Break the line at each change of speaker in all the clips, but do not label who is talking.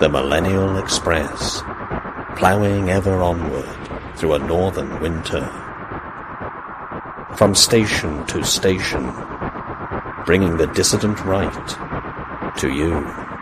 The Millennial Express, ploughing ever onward through a northern winter. From station to station, bringing the dissident right to you.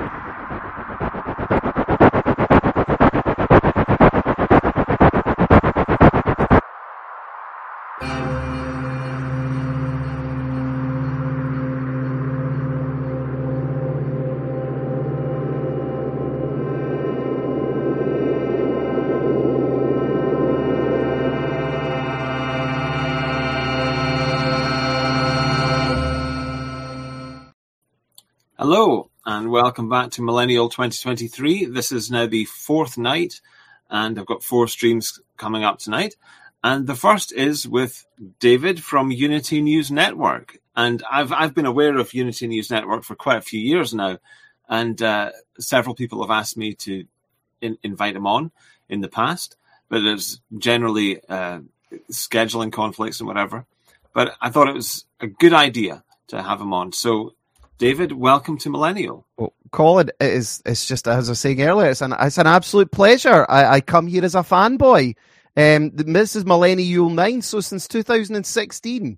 Hello, and welcome back to Millennial 2023. This is now the fourth night, and I've got 4 streams coming up tonight. And the first is with David from Unity News Network. And I've been aware of Unity News Network for quite a few years now, and several people have asked me to invite him on in the past, but there's generally scheduling conflicts and whatever. But I thought it was a good idea to have him on. So David, welcome to Millennial.
Well, Colin, it's just, as I was saying earlier, it's an absolute pleasure. I come here as a fanboy. This is Millennial 9, so since 2016.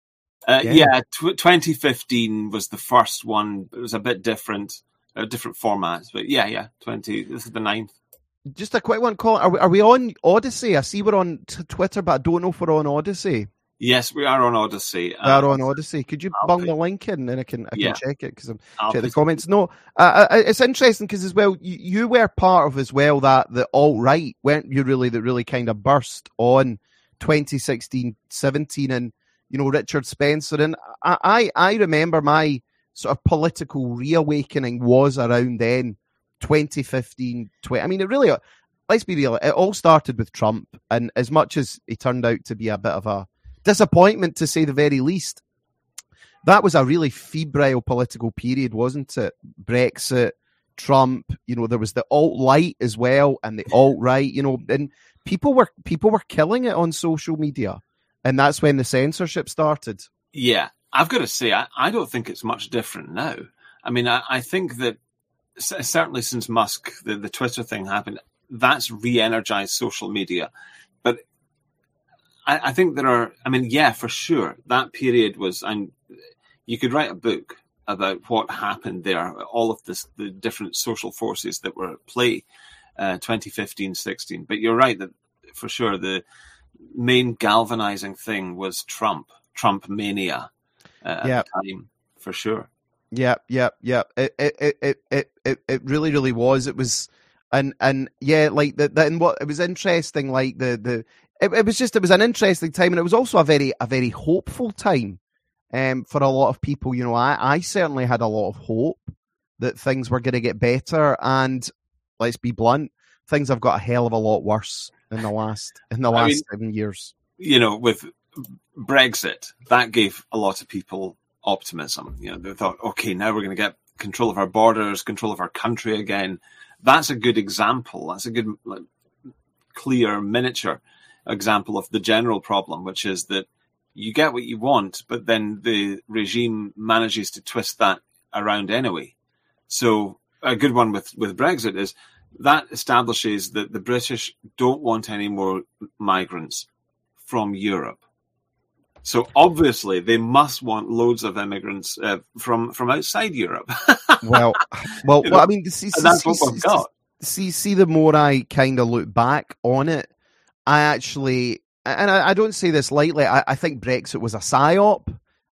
2015 was the first one. It was a bit different, different formats, but this is the 9th.
Just a quick one, Colin. Are we on Odyssey? I see we're on Twitter, but I don't know if we're on Odyssey.
Yes, we are on Odyssey.
We are on Odyssey. Could you bung the link in, and I can check it, because I'm checking the comments. No, it's interesting because as well, you were part of as well that the alt-right, weren't you? Really, that really kind of burst on 2016-17, and Richard Spencer. And I remember my sort of political reawakening was around then, 2015, 20. I mean, it really, let's be real, it all started with Trump, and as much as he turned out to be a bit of a disappointment, to say the very least, that was a really febrile political period, wasn't it? Brexit, Trump, there was the alt-right as well, and the alt-right, and people were killing it on social media, and that's when the censorship started.
Yeah, I've got to say, I don't think it's much different now. I mean, I think that certainly since Musk, the Twitter thing happened, that's re-energized social media. But I think there are, for sure, that period was, and you could write a book about what happened there, all of the different social forces that were at play, 2015-16. But you're right that for sure the main galvanizing thing was Trump mania at the time, for sure.
Yeah. It really, really was. It was, and like that. And what it was interesting, like It was an interesting time, and it was also a very hopeful time for a lot of people. I certainly had a lot of hope that things were going to get better, and let's be blunt, things have got a hell of a lot worse in the last 7 years.
With Brexit, that gave a lot of people optimism. They thought, okay, now we're going to get control of our borders, control of our country again. That's a good example. That's a good, clear, miniature example of the general problem, which is that you get what you want, but then the regime manages to twist that around anyway. So a good one with Brexit is that establishes that the British don't want any more migrants from Europe. So obviously they must want loads of immigrants from outside Europe.
well, I mean,
that's what we've got.
See, the more I kind of look back on it, I actually, and I don't say this lightly, I think Brexit was a psyop.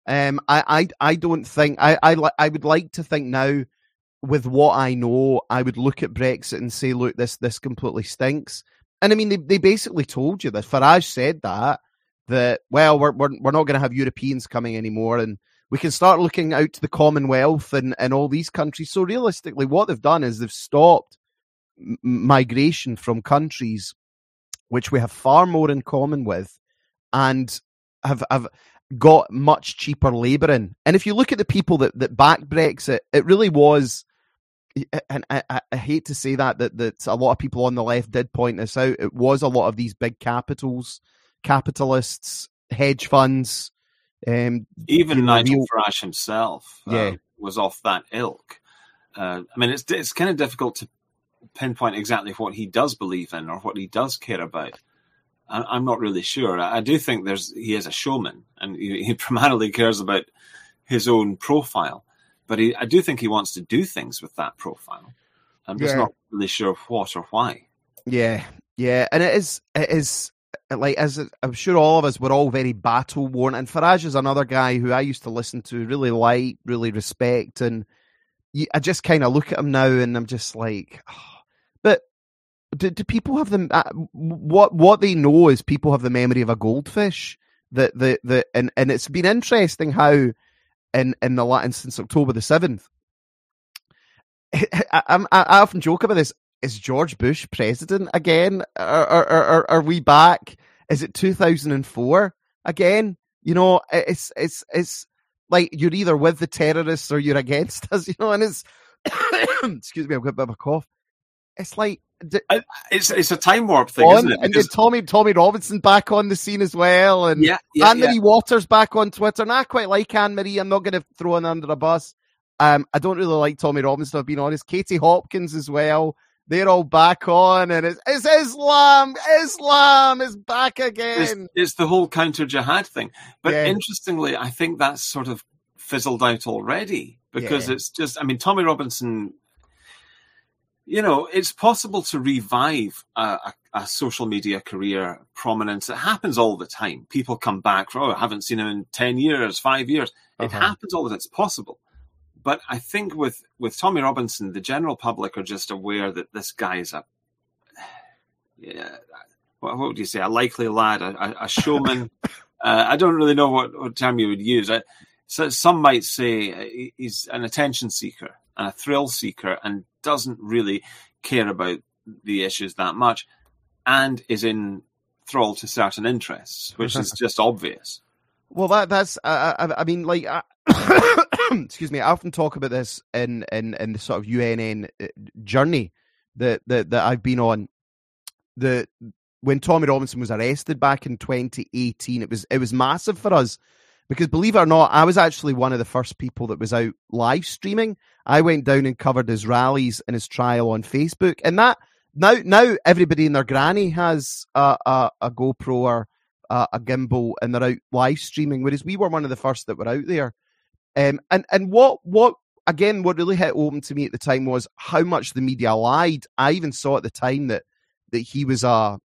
I don't think, I would like to think now, with what I know, I would look at Brexit and say, look, this completely stinks. And I mean, they basically told you this. Farage said that well, we're not going to have Europeans coming anymore, and we can start looking out to the Commonwealth and all these countries. So realistically, what they've done is they've stopped migration from countries which we have far more in common with, and have got much cheaper labour in. And if you look at the people that backed Brexit, it really was, and I hate to say that a lot of people on the left did point this out, it was a lot of these big capitalists, hedge funds.
Even Nigel Farage himself was off that ilk. It's kind of difficult pinpoint exactly what he does believe in or what he does care about. I'm not really sure. I do think he is a showman, and he primarily cares about his own profile. But I do think he wants to do things with that profile. I'm just not really sure what or why.
Yeah, and it is like, as I'm sure all of us were all very battle worn. And Farage is another guy who I used to listen to, really like, really respect, and I just kind of look at him now, and I'm just like, oh. But do people have them? What they know is people have the memory of a goldfish. And it's been interesting how in the Latin since October the 7th. I often joke about this. Is George Bush president again? Are we back? Is it 2004 again? You know, it's like you're either with the terrorists or you're against us. You know, and it's excuse me, I've got a bit of a cough. It's like
it's a time warp thing, isn't it?
Because... And Tommy Robinson back on the scene as well, and Anne-Marie Waters back on Twitter. And I quite like Anne-Marie. I'm not going to throw her under a bus. I don't really like Tommy Robinson, I've been honest. Katie Hopkins as well. They're all back on, and it's Islam. Islam is back again.
It's the whole counter-jihad thing. But interestingly, I think that's sort of fizzled out already, because it's just, I mean, Tommy Robinson, you know, it's possible to revive a social media career prominence. It happens all the time. People come back from, I haven't seen him in 10 years, 5 years. It happens all the time. It's possible. But I think with Tommy Robinson, the general public are just aware that this guy is what would you say, a likely lad, a showman. I don't really know what term you would use. So some might say he's an attention seeker and a thrill seeker and doesn't really care about the issues that much, and is in thrall to certain interests, which is just obvious.
Well, that's I mean, like, excuse me. I often talk about this in the sort of UNN journey that I've been on. When Tommy Robinson was arrested back in 2018, it was massive for us, because believe it or not, I was actually one of the first people that was out live streaming. I went down and covered his rallies and his trial on Facebook, and that now everybody and their granny has a GoPro or a gimbal, and they're out live streaming, whereas we were one of the first that were out there. And what really hit home to me at the time was how much the media lied. I even saw at the time that he was a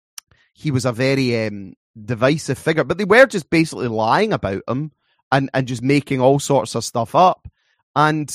very divisive figure, but they were just basically lying about him and just making all sorts of stuff up. And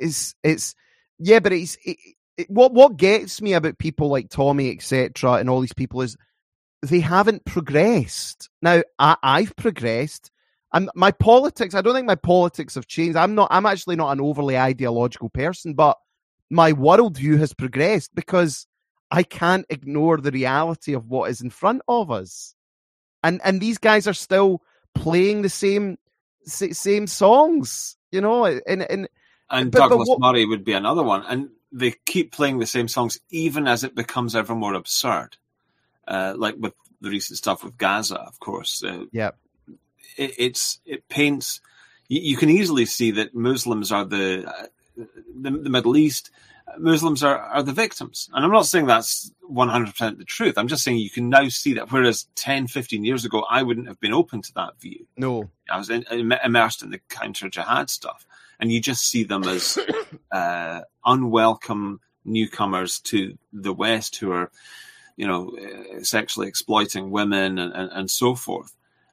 what gets me about people like Tommy, etc., and all these people is they haven't progressed. Now, I've progressed. And my politics, I don't think my politics have changed. I'm actually not an overly ideological person, but my worldview has progressed because I can't ignore the reality of what is in front of us. And these guys are still playing the same songs, you know.
And Douglas Murray would be another one. And they keep playing the same songs even as it becomes ever more absurd. Like with the recent stuff with Gaza, of course. It paints. You can easily see that Muslims are the Middle East. Muslims are the victims. And I'm not saying that's 100% the truth. I'm just saying you can now see that, whereas 10, 15 years ago, I wouldn't have been open to that view.
No.
I was immersed in the counter-jihad stuff. And you just see them as unwelcome newcomers to the West who are, you know, sexually exploiting women and so forth.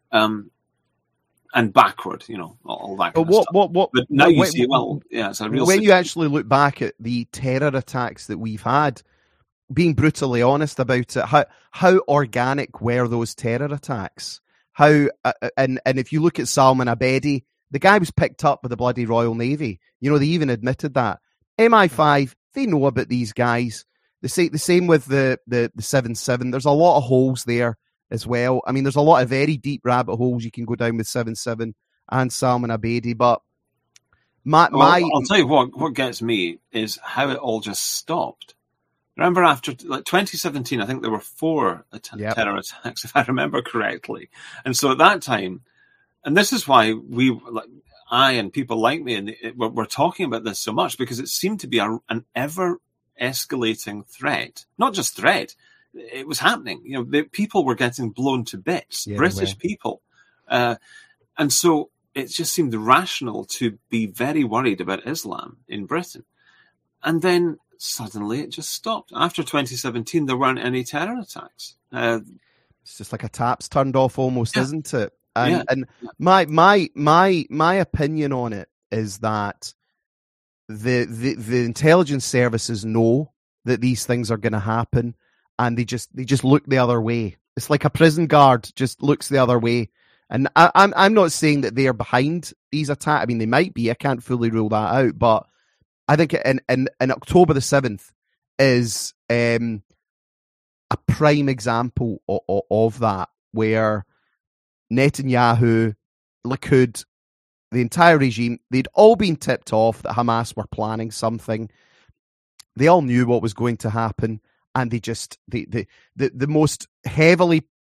And backward, you know, all that kind of stuff. But now you see, it's a real
when you actually look back at the terror attacks that we've had, being brutally honest about it, how organic were those terror attacks? How and if you look at Salman Abedi, the guy was picked up by the bloody Royal Navy. You know, they even admitted that. MI5, they know about these guys. They say the same with the 7-7. There's a lot of holes there as well. I mean, there's a lot of very deep rabbit holes you can go down with 7-7 and Salman Abedi. But I'll
tell you what gets me is how it all just stopped. Remember, after 2017, I think there were 4 terror attacks, if I remember correctly. And so at that time, and this is why I and people like me, and we're talking about this so much, because it seemed to be an ever escalating threat. Not just threat, it was happening. People were getting blown to bits, British people. And so it just seemed rational to be very worried about Islam in Britain. And then suddenly it just stopped. After 2017, there weren't any terror attacks.
It's just like a tap's turned off almost, isn't it? And my opinion on it is that the intelligence services know that these things are going to happen, and they just look the other way. It's like a prison guard just looks the other way. And I'm not saying that they are behind these attacks. I mean, they might be. I can't fully rule that out. But I think in October the 7th is a prime example of that, where Netanyahu, Likud, the entire regime, they'd all been tipped off that Hamas were planning something. They all knew what was going to happen, and they just the most heavily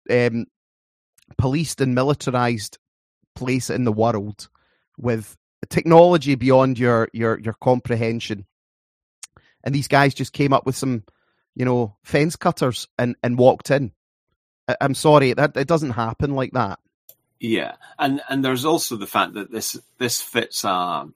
policed and militarized place in the world, with technology beyond your comprehension, and these guys just came up with some fence cutters and walked in. I'm sorry, that it doesn't happen like that.
Yeah, and there's also the fact that this fits a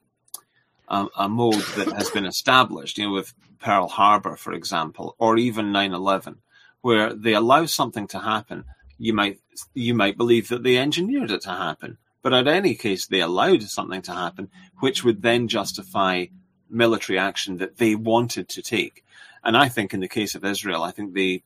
mode that has been established, with Pearl Harbor, for example, or even 9/11, where they allow something to happen. You might believe that they engineered it to happen, but in any case, they allowed something to happen, which would then justify military action that they wanted to take. And I think in the case of Israel, I think they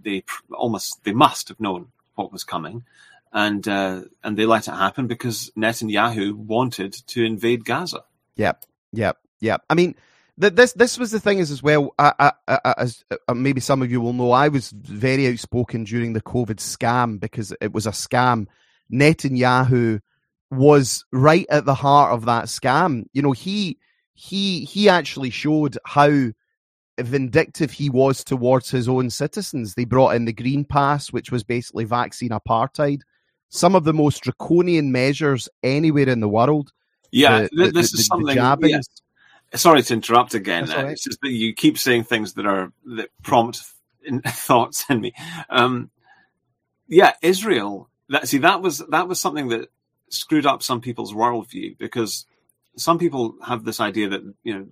must have known what was coming, and they let it happen because Netanyahu wanted to invade Gaza. Yep.
I mean, this was the thing as well. As maybe some of you will know, I was very outspoken during the COVID scam because it was a scam. Netanyahu was right at the heart of that scam. He actually showed how vindictive he was towards his own citizens. They brought in the Green Pass, which was basically vaccine apartheid. Some of the most draconian measures anywhere in the world.
Yeah, this is something. Yes. Sorry to interrupt again. Right. It's just that you keep saying things that prompt thoughts in me. Israel. That was something that screwed up some people's worldview, because some people have this idea that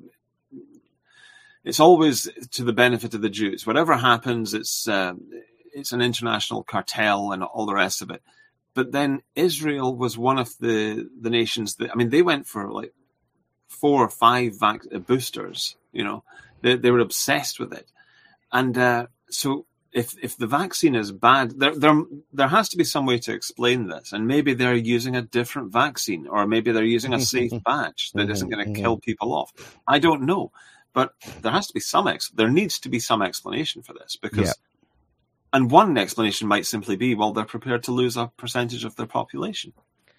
it's always to the benefit of the Jews. Whatever happens, it's an international cartel and all the rest of it. But then Israel was one of the nations that, they went for like 4 or 5 boosters. They were obsessed with it, and so if the vaccine is bad, there has to be some way to explain this, and maybe they're using a different vaccine, or maybe they're using a safe batch that isn't going to kill people off. I don't know, but there has to be there needs to be some explanation for this, because. Yeah. And one explanation might simply be, well, they're prepared to lose a percentage of their population.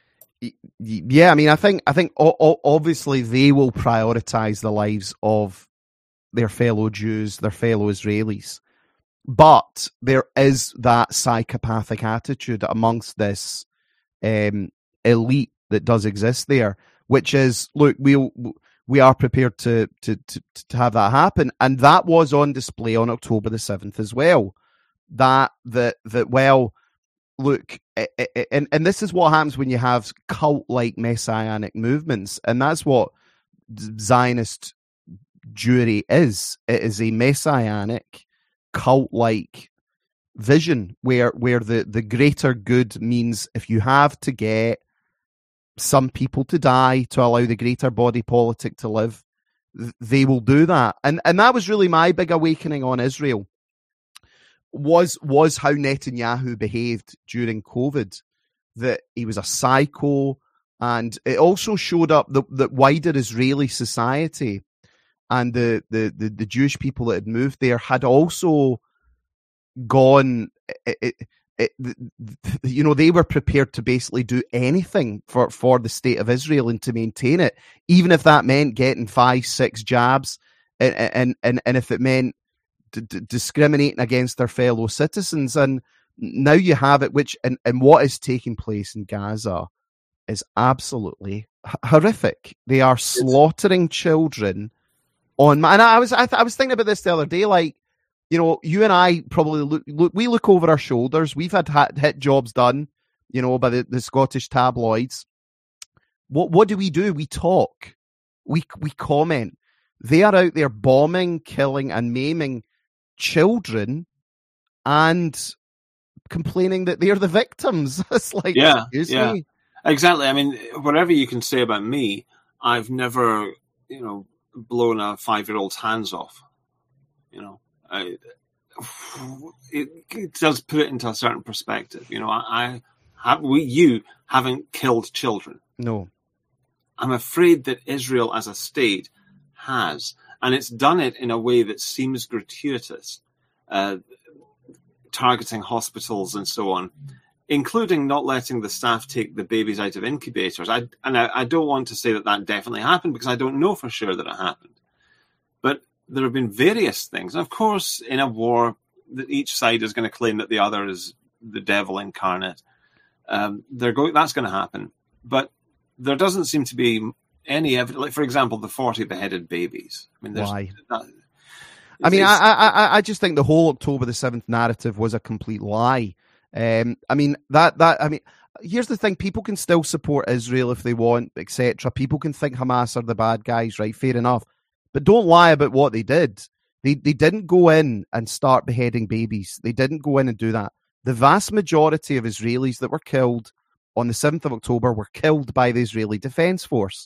Yeah, I think obviously they will prioritize the lives of their fellow Jews, their fellow Israelis. But there is that psychopathic attitude amongst this elite that does exist there, which is, look, we are prepared to have that happen. And that was on display on October the 7th as well. That well, look, and this is what happens when you have cult-like messianic movements, and that's what Zionist Jewry is. It is a messianic, cult-like vision where the greater good means if you have to get some people to die to allow the greater body politic to live, they will do that. And that was really my big awakening on Israel. Was how Netanyahu behaved during COVID, that he was a psycho, and it also showed up that wider Israeli society and the Jewish people that had moved there had also gone. They were prepared to basically do anything for the state of Israel and to maintain it, even if that meant getting 5-6 jabs, and if it meant discriminating against their fellow citizens. And now you have it, which and what is taking place in Gaza is absolutely horrific. They are slaughtering children on. And I was thinking about this the other day. Like, you know, you and I probably look over our shoulders. We've had hit jobs done, you know, by the Scottish tabloids. What do? We talk. We comment. They are out there bombing, killing, and maiming children, and complaining that they're the victims. It's like, excuse me.
Exactly. I mean, whatever you can say about me, I've never, you know, blown a 5-year-old's hands off. You know, it does put it into a certain perspective. You know, you haven't killed children.
No.
I'm afraid that Israel as a state has, and it's done it in a way that seems gratuitous, targeting hospitals and so on, including not letting the staff take the babies out of incubators. I don't want to say that definitely happened, because I don't know for sure that it happened. But there have been various things. And of course, in a war, each side is going to claim that the other is the devil incarnate. That's going to happen. But there doesn't seem to be any evidence. Like, for example, the 40 beheaded babies. I mean,
why? I just think the whole October the 7th narrative was a complete lie. I mean, here's the thing. People can still support Israel if they want, etc. People can think Hamas are the bad guys, right? Fair enough. But don't lie about what they did. They didn't go in and start beheading babies. They didn't go in and do that. The vast majority of Israelis that were killed on the 7th of October were killed by the Israeli Defense Force.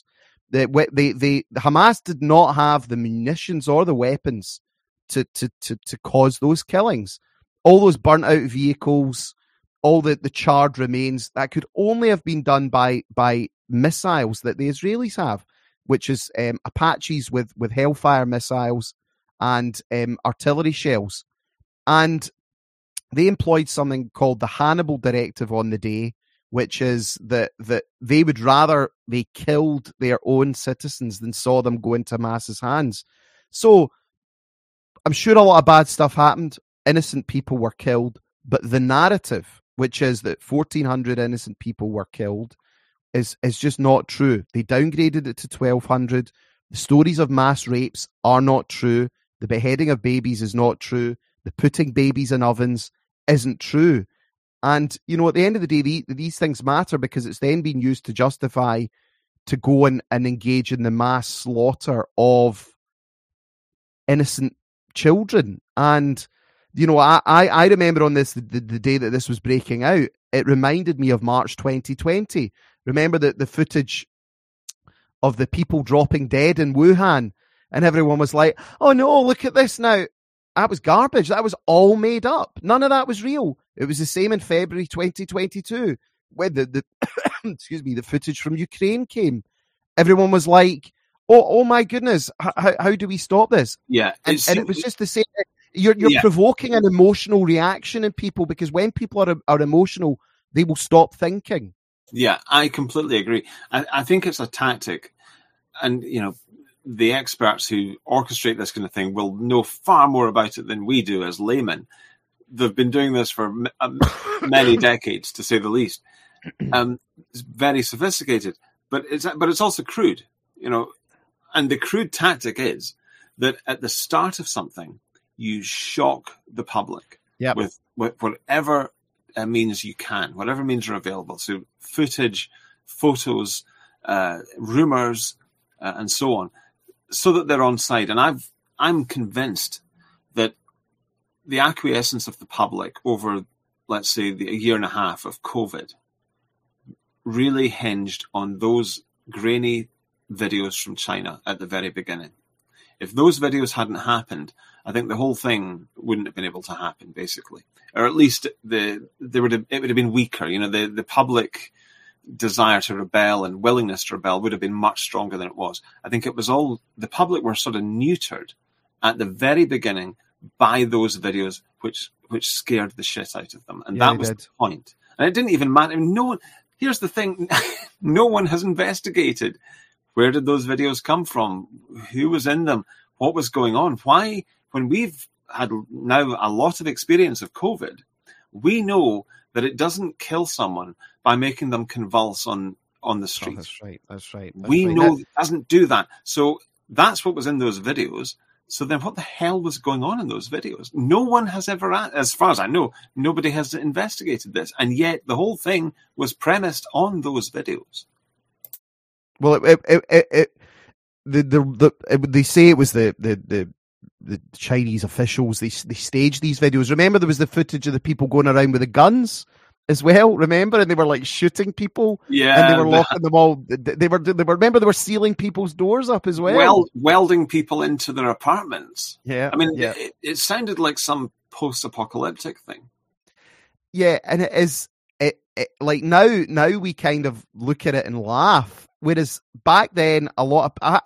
Hamas did not have the munitions or the weapons to cause those killings. All those burnt out vehicles, all the charred remains, that could only have been done by missiles that the Israelis have, which is Apaches with Hellfire missiles and artillery shells. And they employed something called the Hannibal Directive on the day, which is that they would rather they killed their own citizens than saw them go into Hamas's hands. So I'm sure a lot of bad stuff happened. Innocent people were killed, but the narrative, which is that 1,400 innocent people were killed, is just not true. They downgraded it to 1,200. The stories of mass rapes are not true. The beheading of babies is not true. The putting babies in ovens isn't true. And, you know, at the end of the day, these things matter because it's then being used to justify to go and engage in the mass slaughter of innocent children. And, you know, I remember on this, the day that this was breaking out, it reminded me of March 2020. Remember the footage of the people dropping dead in Wuhan, and everyone was like, oh no, look at this now. That was garbage. That was all made up. None of that was real. It was the same in February 2022 when the excuse me, the footage from Ukraine came. Everyone was like, oh my goodness, how do we stop this?
Yeah.
And it was just the same. You're provoking an emotional reaction in people, because when people are emotional, they will stop thinking.
Yeah, I completely agree. I think it's a tactic. And, you know, the experts who orchestrate this kind of thing will know far more about it than we do as laymen. They've been doing this for many decades, to say the least. It's very sophisticated, but it's also crude, you know. And the crude tactic is that at the start of something, you shock the public with whatever means you can, whatever means are available. So footage, photos, rumors, and so on, so that they're on side. And I'm convinced that the acquiescence of the public over, let's say, a year and a half of COVID really hinged on those grainy videos from China at the very beginning. If those videos hadn't happened, I think the whole thing wouldn't have been able to happen, basically. Or at least it would have been weaker. You know, the public desire to rebel and willingness to rebel would have been much stronger than it was. I think it was all, the public were sort of neutered at the very beginning by those videos, which scared the shit out of them. And that was the point. And it didn't even matter. No one, here's the thing, no one has investigated. Where did those videos come from? Who was in them? What was going on? Why, when we've had now a lot of experience of COVID, we know that it doesn't kill someone by making them convulse on the street.
Oh, that's right.
We know it doesn't do that. So That's what was in those videos. So then what the hell was going on in those videos? No one has ever, as far as I know, nobody has investigated this. And yet the whole thing was premised on those videos.
Well, they say it was the Chinese officials. They staged these videos. Remember, there was the footage of the people going around with the guns as well. Remember, and they were like shooting people.
Yeah,
and they were locking them all. They were. Remember, they were sealing people's doors up as well.
Welding people into their apartments.
Yeah,
I mean,
yeah.
It sounded like some post-apocalyptic thing.
Yeah, and it is. Like now we kind of look at it and laugh, whereas back then a lot of.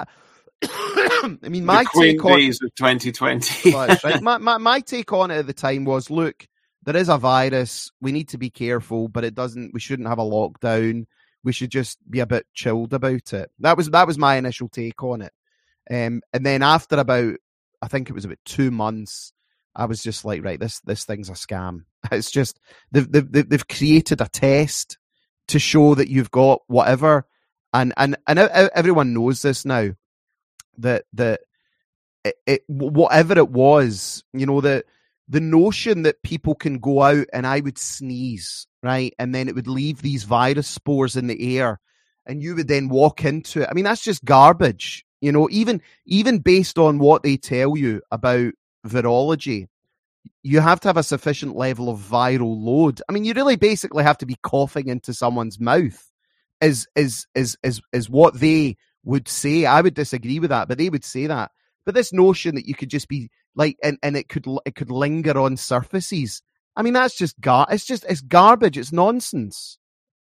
I mean, my take on
days of 2020.
Right. My take on it at the time was, look, there is a virus. We need to be careful, but we shouldn't have a lockdown. We should just be a bit chilled about it. That was my initial take on it. And then after about, I think it was about 2 months, I was just like, right, this thing's a scam. It's just they've created a test to show that you've got whatever, and everyone knows this now. That whatever it was, the notion that people can go out and I would sneeze, right, and then it would leave these virus spores in the air, and you would then walk into it. I mean, that's just garbage, even based on what they tell you about virology. You have to have a sufficient level of viral load. I mean, you really basically have to be coughing into someone's mouth, is what they would say. I would disagree with that, but they would say that. But this notion that you could just be like, and it could linger on surfaces. I mean, that's just it's garbage. It's nonsense.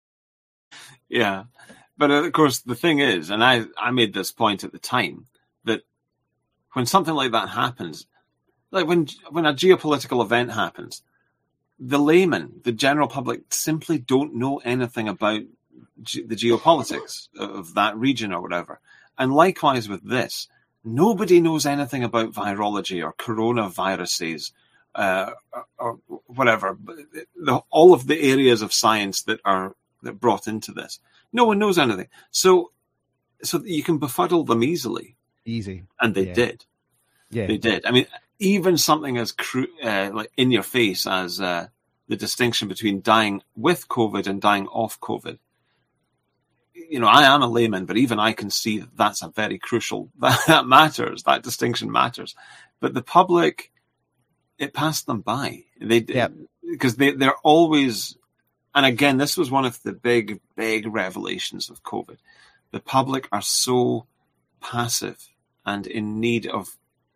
Yeah, but of course the thing is, and I made this point at the time, that when something like that happens, like when a geopolitical event happens, the layman, the general public, simply don't know anything about the geopolitics of that region or whatever. And likewise with this, nobody knows anything about virology or coronaviruses or whatever. All of the areas of science that brought into this, no one knows anything. So you can befuddle them easily.
Easy.
And they did.
Yeah,
they did. I mean, even something as like in your face as the distinction between dying with COVID and dying off COVID. I am a layman, but even I can see that that's a very crucial, that matters, that distinction matters. But the public, it passed them by. Because they're always, and again, this was one of the big revelations of COVID. The public are so passive and in need of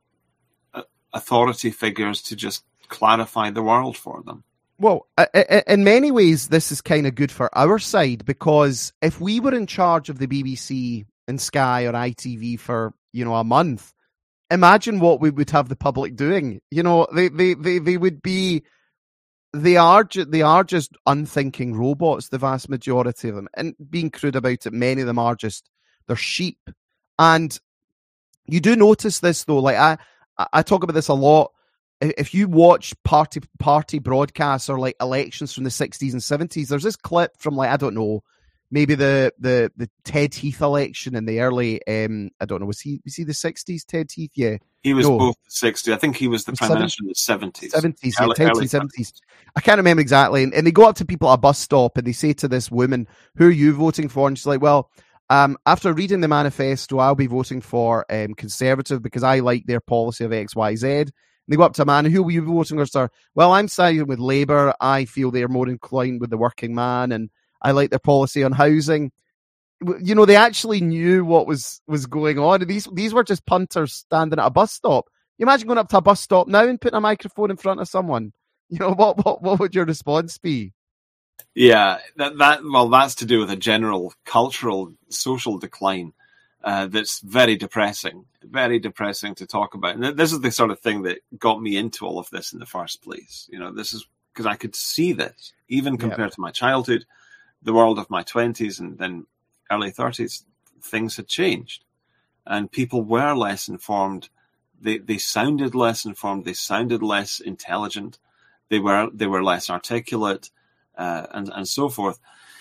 authority figures to just clarify the world for them.
Well, in many ways, this is kind of good for our side, because if we were in charge of the BBC and Sky or ITV for, a month, imagine what we would have the public doing. They would be, they are just unthinking robots, the vast majority of them. And being crude about it, many of them are just, they're sheep. And you do notice this though, like I talk about this a lot. If you watch party broadcasts or like elections from the 60s and 70s, there's this clip from like, I don't know, maybe the Ted Heath election in the early, I don't know, was he the 60s, Ted Heath? Yeah.
He was both the 60s. I think he was the Prime Minister in the 70s.
70s. I can't remember exactly. And they go up to people at a bus stop and they say to this woman, who are you voting for? And she's like, well, after reading the manifesto, I'll be voting for Conservative because I like their policy of X, Y, Z. And they go up to a man, who will you be voting for, sir? Well, I'm siding with Labour. I feel they're more inclined with the working man, and I like their policy on housing. They actually knew what was going on. These were just punters standing at a bus stop. You imagine going up to a bus stop now and putting a microphone in front of someone. What would your response be?
Yeah, that's to do with a general cultural, social decline that's very depressing to talk about. And this is the sort of thing that got me into all of this in the first place. This is because I could see this, even compared to my childhood, the world of my 20s and then early 30s, things had changed. And people were less informed. They sounded less informed. They sounded less intelligent. They were less articulate, and so forth.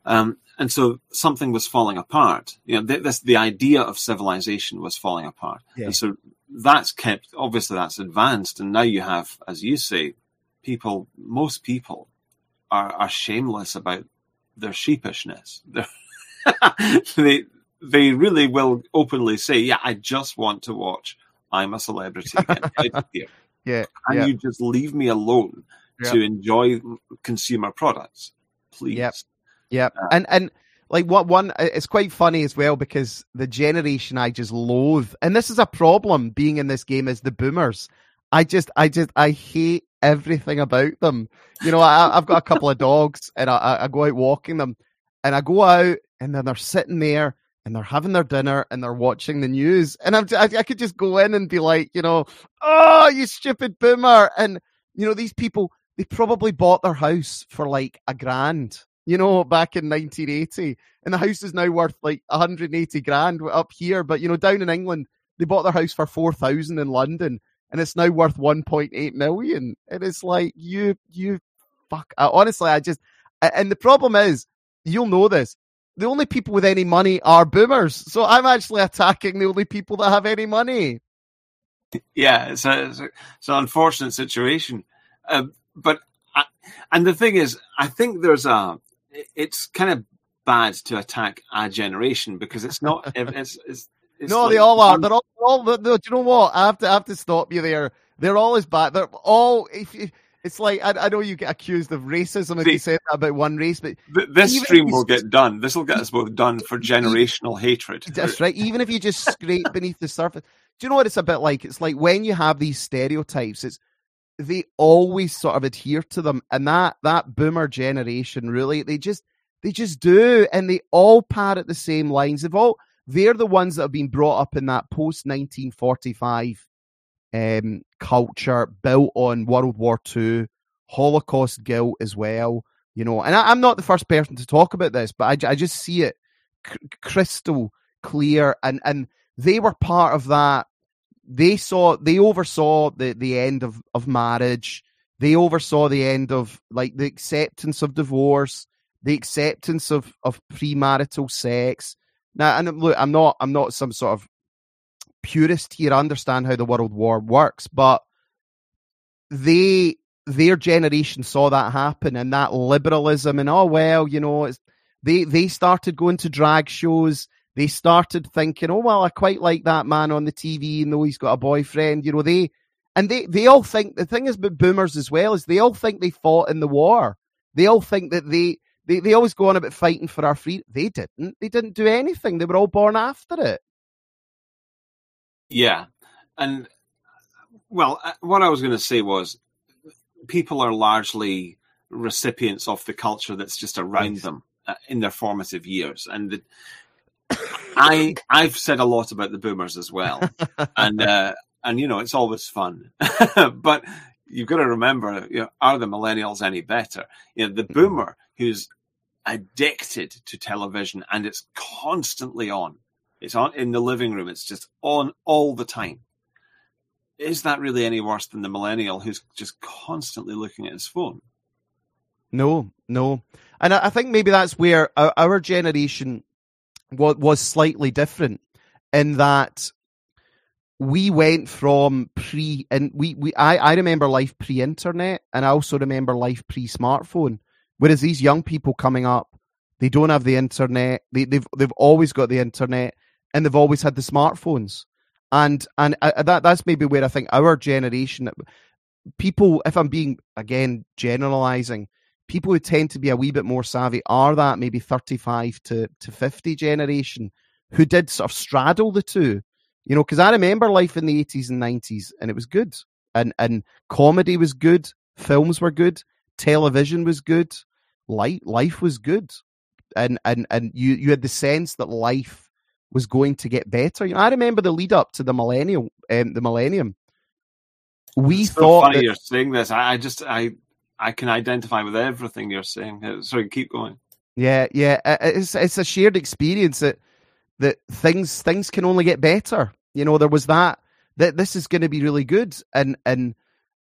And so something was falling apart. The idea of civilization was falling apart.
Yeah.
And so that's that's advanced. And now you have, as you say, most people are shameless about their sheepishness. They really will openly say, yeah, I just want to watch I'm a Celebrity. Get out of here.
Yeah.
And you just leave me alone to enjoy consumer products, please.
Yep. And like it's quite funny as well, because the generation I just loathe, and this is a problem being in this game, is the boomers. I hate everything about them. I've got a couple of dogs, and I go out walking them, and I go out, and then they're sitting there, and they're having their dinner, and they're watching the news, and I could just go in and be like, oh, you stupid boomer, and these people, they probably bought their house for like $1,000. Back in 1980, and the house is now worth like 180 grand up here. But down in England, they bought their house for 4,000 in London, and it's now worth 1.8 million. And it's like, you fuck. Honestly, and the problem is, you'll know this, the only people with any money are boomers. So I'm actually attacking the only people that have any money.
Yeah, it's an unfortunate situation, but and the thing is, I think it's kind of bad to attack a generation, because it's not. It's
no,
like,
they all are. They're all. Do you know what? I have to stop you there. They're all as bad. They're all. It's like, I know you get accused of racism if you say that about one race, but
this stream will get done. This will get us both done for generational hatred.
That's right. Even if you just scrape beneath the surface. Do you know what it's a bit like? It's like when you have these stereotypes, they always sort of adhere to them, and that boomer generation, really, they just do, and they all parrot the same lines. They're the ones that have been brought up in that post 1945 culture, built on World War II, Holocaust guilt as well. And I'm not the first person to talk about this, but I just see it crystal clear, and they were part of that. They oversaw the end of marriage. They oversaw the end of like the acceptance of divorce, the acceptance of premarital sex. Now, and look, I'm not some sort of purist here. I understand how the World War works, but their generation saw that happen, and that liberalism, and they started going to drag shows. They started thinking, oh, well, I quite like that man on the TV, even though he's got a boyfriend. They all think, the thing is about boomers as well, is they all think they fought in the war. They all think that they always go on about fighting for our freedom. They didn't. They didn't do anything. They were all born after it.
Yeah. And, well, what I was going to say was, people are largely recipients of the culture that's just around them in their formative years. And I've said a lot about the boomers as well, and it's always fun. But you've got to remember, are the millennials any better? The boomer who's addicted to television, and it's constantly on. It's on in the living room. It's just on all the time. Is that really any worse than the millennial who's just constantly looking at his phone?
No. And I think maybe that's where our generation was slightly different, in that we went from I remember life pre-internet, and I also remember life pre-smartphone. Whereas these young people coming up, they don't have the internet. They've always got the internet, and they've always had the smartphones. And that's maybe where I think our generation, people, if I'm being, again, generalizing, people who tend to be a wee bit more savvy are that maybe 35 to 50 generation who did sort of straddle the two, because I remember life in the 80s and 90s, and it was good. And comedy was good. Films were good. Television was good. Life was good. And you had the sense that life was going to get better. I remember the lead up to the millennium. We
it's
thought
so funny you're saying this. I can identify with everything you're saying. Sorry, keep going.
Yeah. It's a shared experience that things can only get better. There was that this is going to be really good, and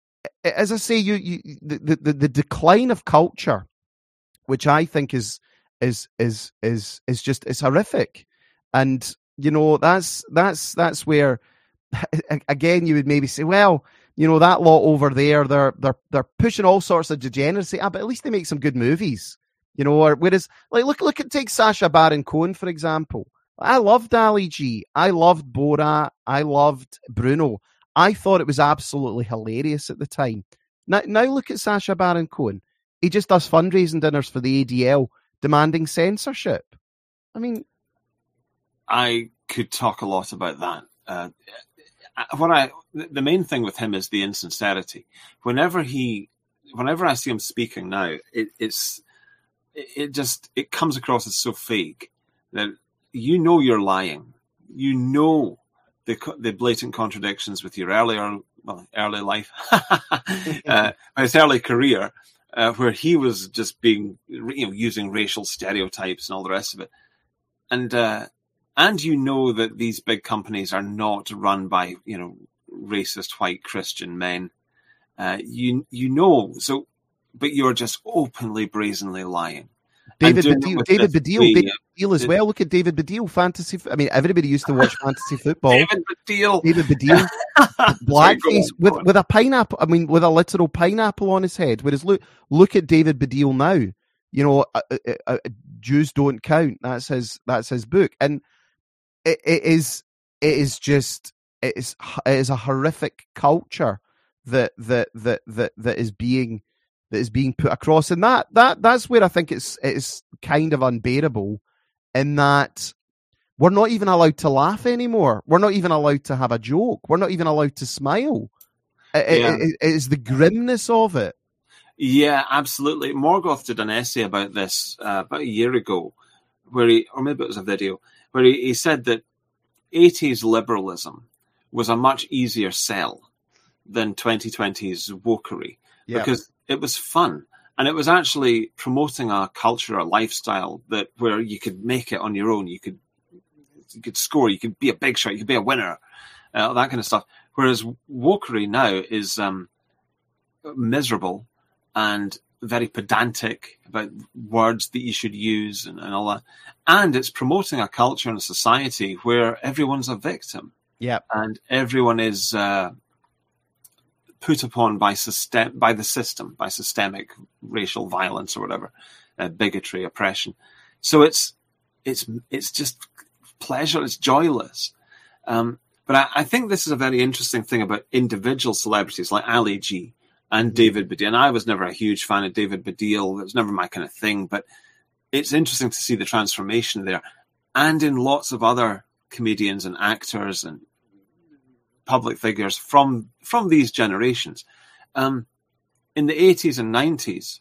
as I say, the decline of culture, which I think is is just, it's horrific. And that's where, again, you would maybe say, well, that lot over there, they're pushing all sorts of degeneracy, but at least they make some good movies, or whereas, like, take Sacha Baron Cohen, for example. I loved Ali G. I loved Borat. I loved Bruno. I thought it was absolutely hilarious at the time. Now look at Sacha Baron Cohen. He just does fundraising dinners for the ADL, demanding censorship. I mean,
I could talk a lot about that. The main thing with him is the insincerity. Whenever I see him speaking now, it comes across as so fake that you're lying. The blatant contradictions with your early life, his early career, where he was just being, using racial stereotypes and all the rest of it, and that these big companies are not run by racist white Christian men, but you're just openly, brazenly lying.
David Baddiel as well. Look at David Baddiel, fantasy. I mean, everybody used to watch fantasy football.
David Baddiel,
blackface with a pineapple. I mean, with a literal pineapple on his head. Whereas look at David Baddiel now. Jews don't count. That's his book, and it is a horrific culture that is being put across, and that's where I think it's kind of unbearable, in that we're not even allowed to laugh anymore. We're not even allowed to have a joke. We're not even allowed to smile. It is the grimness of it.
Yeah, absolutely. Morgoth did an essay about this about a year ago, or maybe it was a video, where he said that 80s liberalism was a much easier sell than 2020's wokery, because it was fun, and it was actually promoting a culture, a lifestyle where you could make it on your own. You could score. You could be a big shot. You could be a winner. That kind of stuff. Whereas wokery now is miserable and very pedantic about words that you should use and all that. And it's promoting a culture and a society where everyone's a victim.
Yeah,
and everyone is put upon by the system, by systemic racial violence or whatever, bigotry, oppression. So it's just pleasure. It's joyless. But I think this is a very interesting thing about individual celebrities like Ali G and David Baddiel. And I was never a huge fan of David Baddiel. It was never my kind of thing. But it's interesting to see the transformation there. And in lots of other comedians and actors and public figures from these generations. In the 80s and 90s,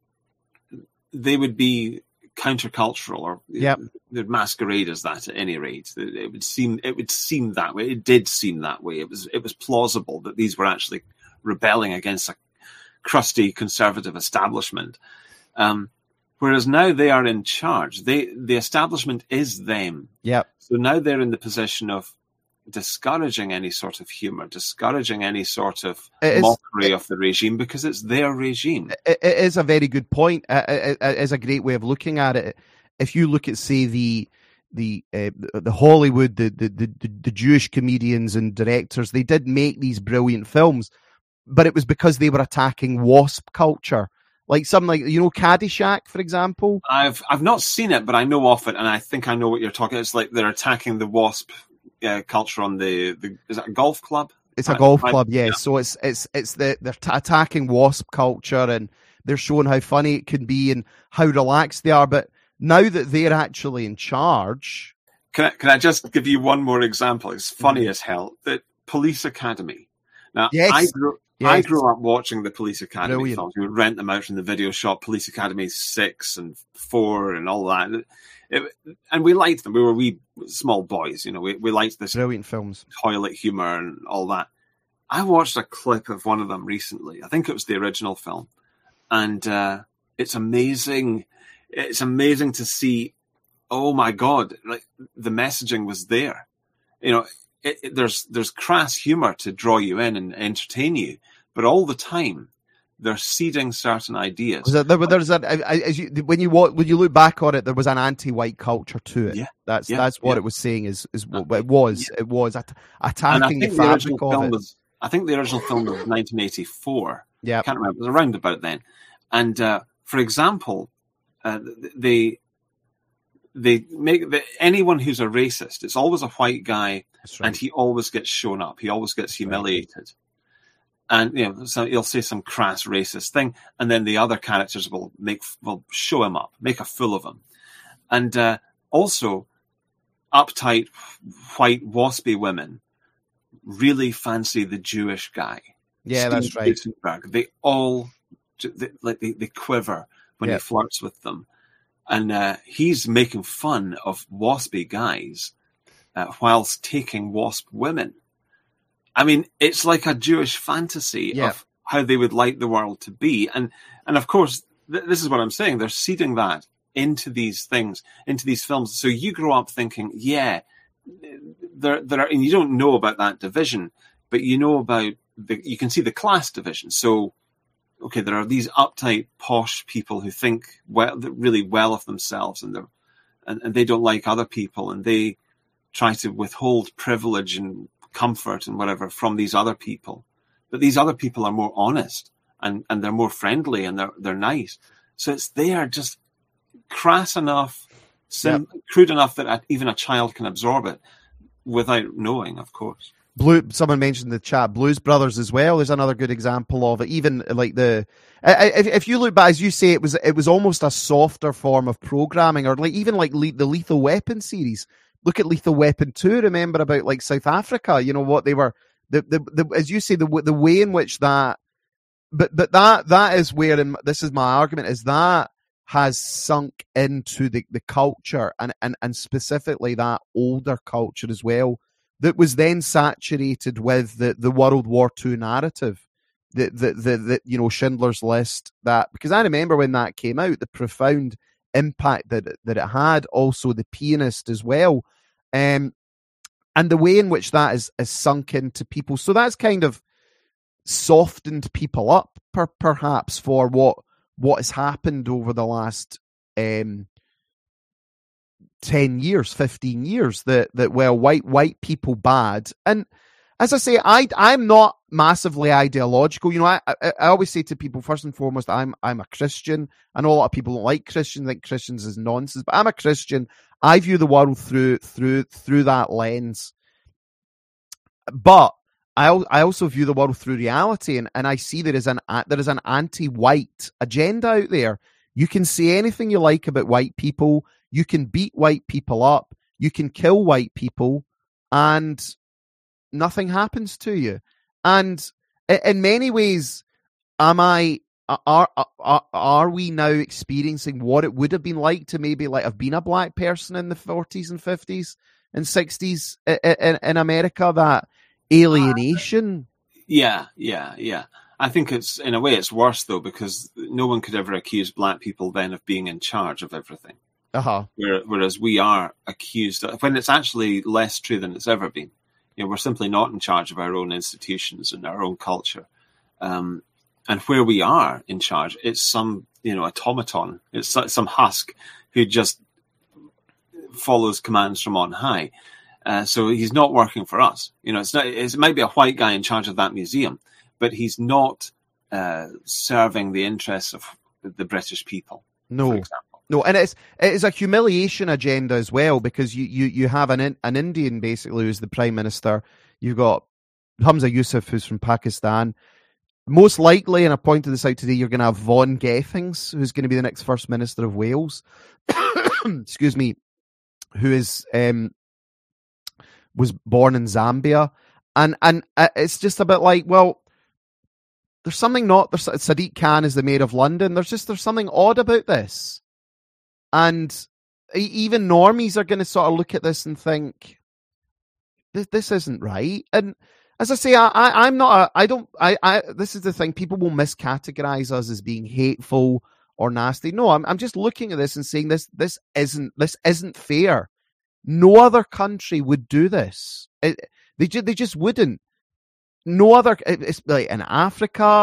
they would be countercultural, or they'd masquerade as that at any rate. It would seem that way. It did seem that way. It was plausible that these were actually rebelling against a crusty conservative establishment. Whereas now they are in charge. The establishment is them.
Yep.
So now they're in the position of discouraging any sort of humor, discouraging any sort of mockery of the regime, because it's their regime.
It is a very good point. It is a great way of looking at it. If you look at, say, the Hollywood, the Jewish comedians and directors, they did make these brilliant films, but it was because they were attacking WASP culture. Like something like, Caddyshack, for example.
I've not seen it, but I know of it, and I think I know what you're talking. It's like they're attacking the WASP culture on is it a golf club?
It's a golf club, yeah. So they're attacking WASP culture, and they're showing how funny it can be and how relaxed they are. But now that they're actually in charge,
can I just give you one more example? It's funny as hell. The Police Academy. Now,
yes.
I grew up watching the Police Academy
Brilliant.
films. We would rent them out from the video shop, Police Academy 6 and 4 and all that. And we liked them. We were wee small boys, we liked this
brilliant films,
toilet humor and all that. I watched a clip of one of them recently. I think it was the original film. And it's amazing. It's amazing to see, oh my God, like the messaging was there. There's crass humor to draw you in and entertain you, but all the time they're seeding certain ideas.
When you look back on it, there was an anti-white culture to it.
Yeah,
that's what it was saying. Is what it was. Yeah. It was attacking the fabric of it.
I think the original film was 1984.
Yeah,
I can't remember. It was around about then. And for example, they make anyone who's a racist, it's always a white guy, right. And he always gets shown up. He always gets humiliated. Right. And so he'll say some crass racist thing, and then the other characters will show him up, make a fool of him. And also, uptight white waspy women really fancy the Jewish guy.
Yeah, that's right.
Gutenberg. They all they quiver when he flirts with them, and he's making fun of waspy guys whilst taking wasp women. I mean, it's like a Jewish fantasy of how they would like the world to be. And of course, this is what I'm saying. They're seeding that into these things, into these films. So you grow up thinking, there are, and you don't know about that division, but you know about you can see the class division. So, okay, there are these uptight, posh people who think really well of themselves, and they don't like other people, and they try to withhold privilege and comfort and whatever from these other people, but these other people are more honest and they're more friendly and they're nice. So they are just crass enough, crude enough that even a child can absorb it without knowing, of course.
Someone mentioned in the chat, Blues Brothers as well. There's another good example of it. Even like if you look back, as you say, it was almost a softer form of programming, or the Lethal Weapon series. Look at Lethal Weapon 2. Remember about like South Africa? You know what they were. As you say, the way in which that, but that is where, and this is my argument, is that has sunk into the culture and specifically that older culture as well, that was then saturated with the World War II narrative, the Schindler's List. That, because I remember when that came out, the profound impact that it had. Also, The Pianist as well. And the way in which that is sunk into people. So that's kind of softened people up, perhaps, for what has happened over the last 10 years, 15 years, that white people bad. And as I say, I'm not massively ideological. I always say to people, first and foremost, I'm a Christian. I know a lot of people don't like Christians, think Christians is nonsense, but I'm a Christian. I view the world through that lens. But I also view the world through reality, and I see there is an anti-white agenda out there. You can say anything you like about white people. You can beat white people up. You can kill white people, and nothing happens to you. And in many ways, are we now experiencing what it would have been like to maybe like have been a black person in the 40s and 50s and 60s in America? That alienation.
Yeah. I think it's, in a way, it's worse though, because no one could ever accuse black people then of being in charge of everything. Whereas we are accused of, when it's actually less true than it's ever been. We're simply not in charge of our own institutions and our own culture. And where we are in charge, it's some, automaton. It's some husk who just follows commands from on high. So he's not working for us. It might be a white guy in charge of that museum, but he's not serving the interests of the British people.
No.
For example.
No, and it is a humiliation agenda as well, because you have an Indian basically who's the Prime Minister. You've got Hamza Yusuf, who's from Pakistan. Most likely, and I pointed this out today, you're going to have Vaughan Gethings, who's going to be the next First Minister of Wales. Excuse me, who is was born in Zambia, and it's just a bit like, well, there's something not. Sadiq Khan is the Mayor of London. There's something odd about this. And even normies are going to sort of look at this and think, this isn't right. And as I say, this is the thing. People will miscategorize us as being hateful or nasty. No, I'm just looking at this and saying this isn't fair. No other country would do this. They just wouldn't. No other, it's like in Africa,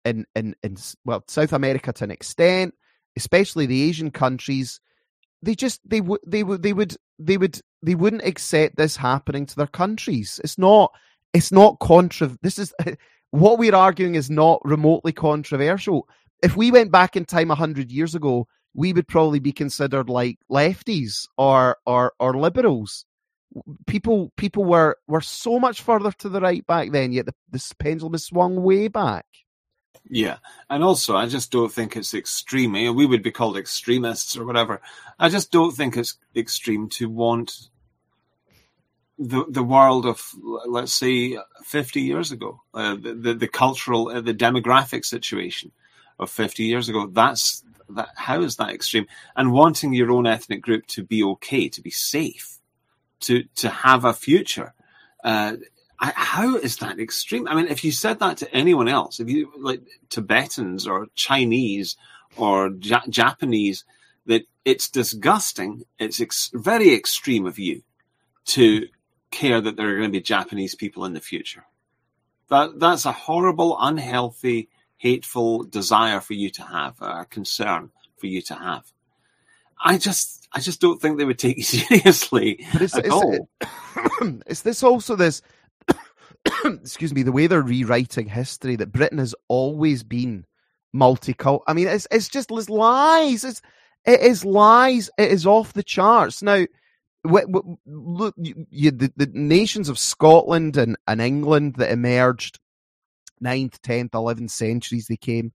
well, South America to an extent, especially the Asian countries, they wouldn't accept this happening to their countries. This is what we're arguing is not remotely controversial. If we went back in time 100 years ago, we would probably be considered like lefties or liberals. People were so much further to the right back then, yet this pendulum has swung way back.
Yeah, and also I just don't think it's extreme. We would be called extremists or whatever. I just don't think it's extreme to want the world of, let's say, 50 years ago, the cultural, the demographic situation of 50 years ago. How is that extreme? And wanting your own ethnic group to be okay, to be safe, to have a future. How is that extreme? I mean, if you said that to anyone else, if you like Tibetans or Chinese or Japanese, that it's disgusting. It's very extreme of you to care that there are going to be Japanese people in the future. That's a horrible, unhealthy, hateful desire for you to have, a concern for you to have. I just don't think they would take you seriously at all.
Is this also this? Excuse me, the way they're rewriting history, that Britain has always been multicultural. I mean, it's just lies. It is lies. It is off the charts. Now, look, the nations of Scotland and England that emerged 9th, 10th, 11th centuries, they came,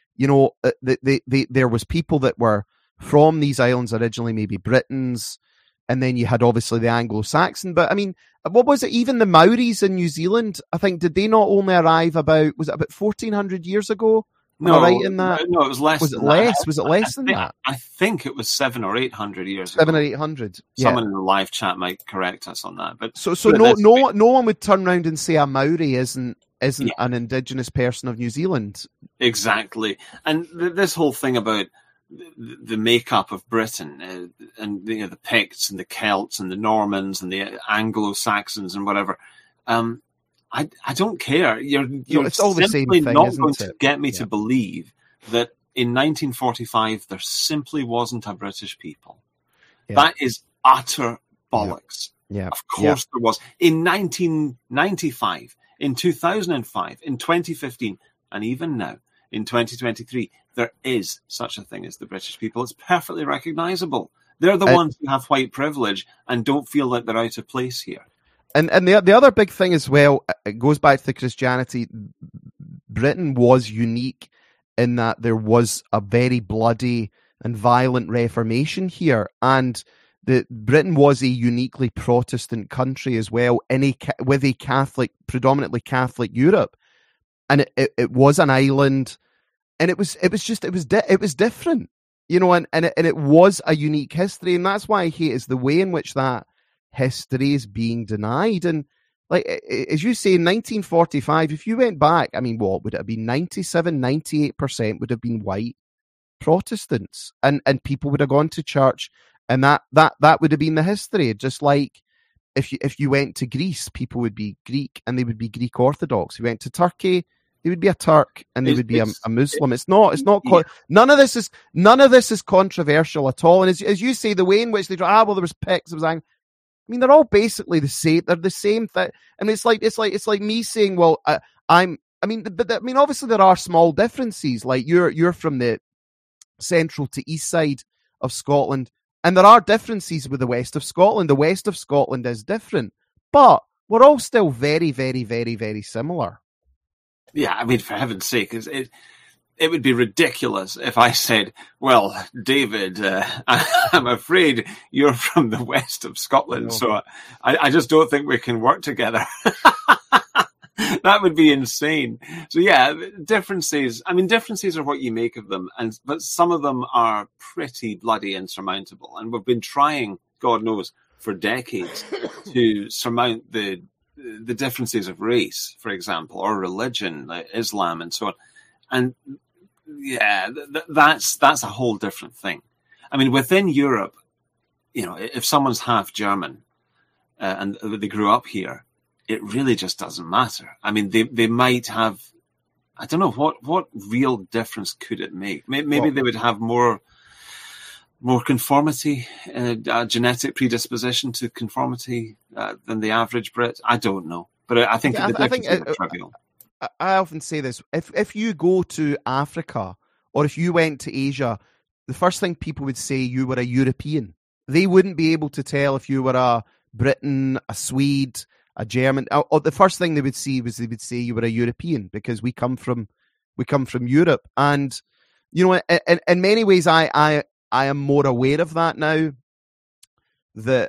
there was people that were from these islands originally, maybe Britons, and then you had obviously the Anglo-Saxon. But I mean, what was it? Even the Maoris in New Zealand, I think, did they not only arrive about 1400 years ago?
No,
right in that?
No, it was less.
Was it less? Was it less than that?
I think it was 700 or 800 years ago.
700 or 800. Yeah.
Someone in the live chat might correct us on that. But
so no one would turn around and say a Maori isn't an indigenous person of New Zealand.
Exactly. And this whole thing about the makeup of Britain and the Picts and the Celts and the Normans and the Anglo-Saxons and whatever. I don't care. You're
it's all the same thing,
not going to get me to believe that in 1945 there simply wasn't a British people. Yeah. That is utter bollocks.
Yeah.
Of course there was. In 1995, in 2005, in 2015, and even now, in 2023, there is such a thing as the British people. It's perfectly recognisable. They're the ones who have white privilege and don't feel like they're out of place here.
And the other big thing as well, it goes back to the Christianity. Britain was unique in that there was a very bloody and violent Reformation here, and Britain was a uniquely Protestant country as well, with a predominantly Catholic Europe, and it was an island, and it was different, and it was a unique history, and that's why I hate is the way in which that history is being denied. And like, as you say, in 1945, if you went back, I mean, what would it have been? 98% would have been white Protestants, and people would have gone to church, and that would have been the history. Just like if you went to Greece, people would be Greek, and they would be Greek Orthodox. You went to Turkey, they would be a Turk, and they would be a Muslim. It's not. None of this is controversial at all. And as you say, the way in which they there was Picts, there was I mean, they're all basically the same. They're the same thing. I mean, it's like me saying, well, I mean, obviously there are small differences. Like you're from the central to east side of Scotland, and there are differences with the west of Scotland. The west of Scotland is different, but we're all still very, very, very, very similar.
Yeah, I mean, for heaven's sake, it would be ridiculous if I said, well, David, I'm afraid you're from the west of Scotland, so I just don't think we can work together. That would be insane. So yeah, differences are what you make of them, but some of them are pretty bloody insurmountable. And we've been trying, God knows, for decades to surmount the differences of race, for example, or religion, like Islam and so on. And yeah, that's a whole different thing. I mean, within Europe, if someone's half German and they grew up here, it really just doesn't matter. I mean, they might have I don't know what real difference could it make. Maybe they would have more conformity, genetic predisposition to conformity than the average Brit. I don't know, but I think the difference is trivial.
I often say this: if you go to Africa or if you went to Asia, the first thing people would say you were a European. They wouldn't be able to tell if you were a Briton, a Swede, a German. Or the first thing they would see was they would say you were a European because we come from Europe. And you know, in many ways, I am more aware of that now. That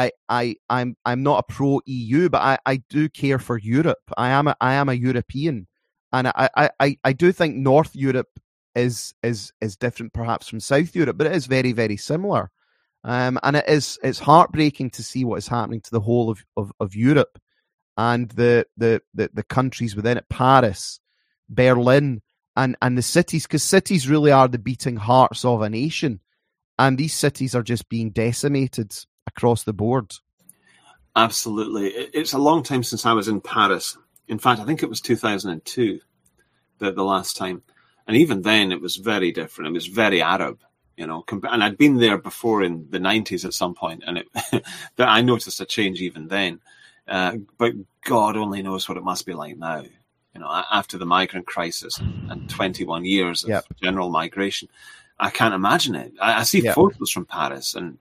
I'm not a pro EU, but I do care for Europe. I am a European, and I do think North Europe is different perhaps from South Europe, but it is very, very similar. And it's heartbreaking to see what is happening to the whole of Europe and the countries within it, Paris, Berlin, and the cities, because cities really are the beating hearts of a nation. And these cities are just being decimated across the board.
Absolutely. It's a long time since I was in Paris. In fact, I think it was 2002, the last time. And even then, it was very different. It was very Arab, you know. And I'd been there before in the 90s at some point, and I noticed a change even then. But God only knows what it must be like now, you know, after the migrant crisis and 21 years of general migration. I can't imagine it. I see photos from Paris, and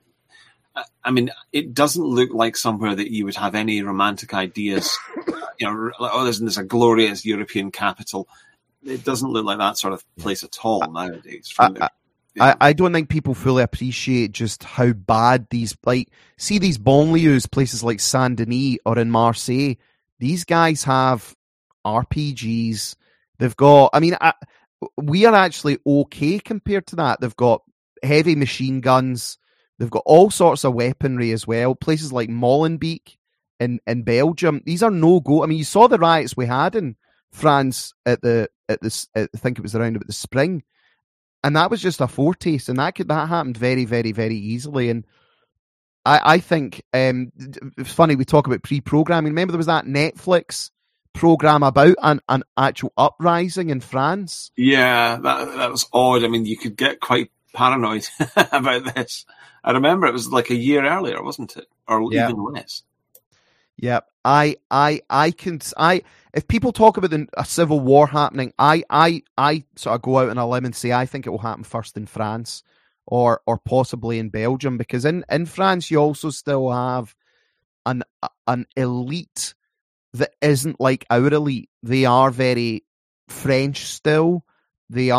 I mean, it doesn't look like somewhere that you would have any romantic ideas. You know, there's a glorious European capital. It doesn't look like that sort of place at all nowadays.
I don't think people fully appreciate just how bad these, like, see these banlieues, places like Saint Denis or in Marseille. These guys have RPGs. They've got, I mean, we are actually okay compared to that. They've got heavy machine guns. They've got all sorts of weaponry as well. Places like Molenbeek in Belgium. These are no go. I mean, you saw the riots we had in France at I think it was around about the spring, and that was just a foretaste, and that happened very, very, very easily. And I think it's funny we talk about pre-programming. Remember there was that Netflix program about an actual uprising in France.
Yeah, that was odd. I mean, you could get quite paranoid about this. I remember it was like a year earlier, wasn't it, or even less?
Yeah, if people talk about a civil war happening, I sort of go out on a limb and say I think it will happen first in France or possibly in Belgium, because in France you also still have an elite that isn't like our elite. They are very French still. They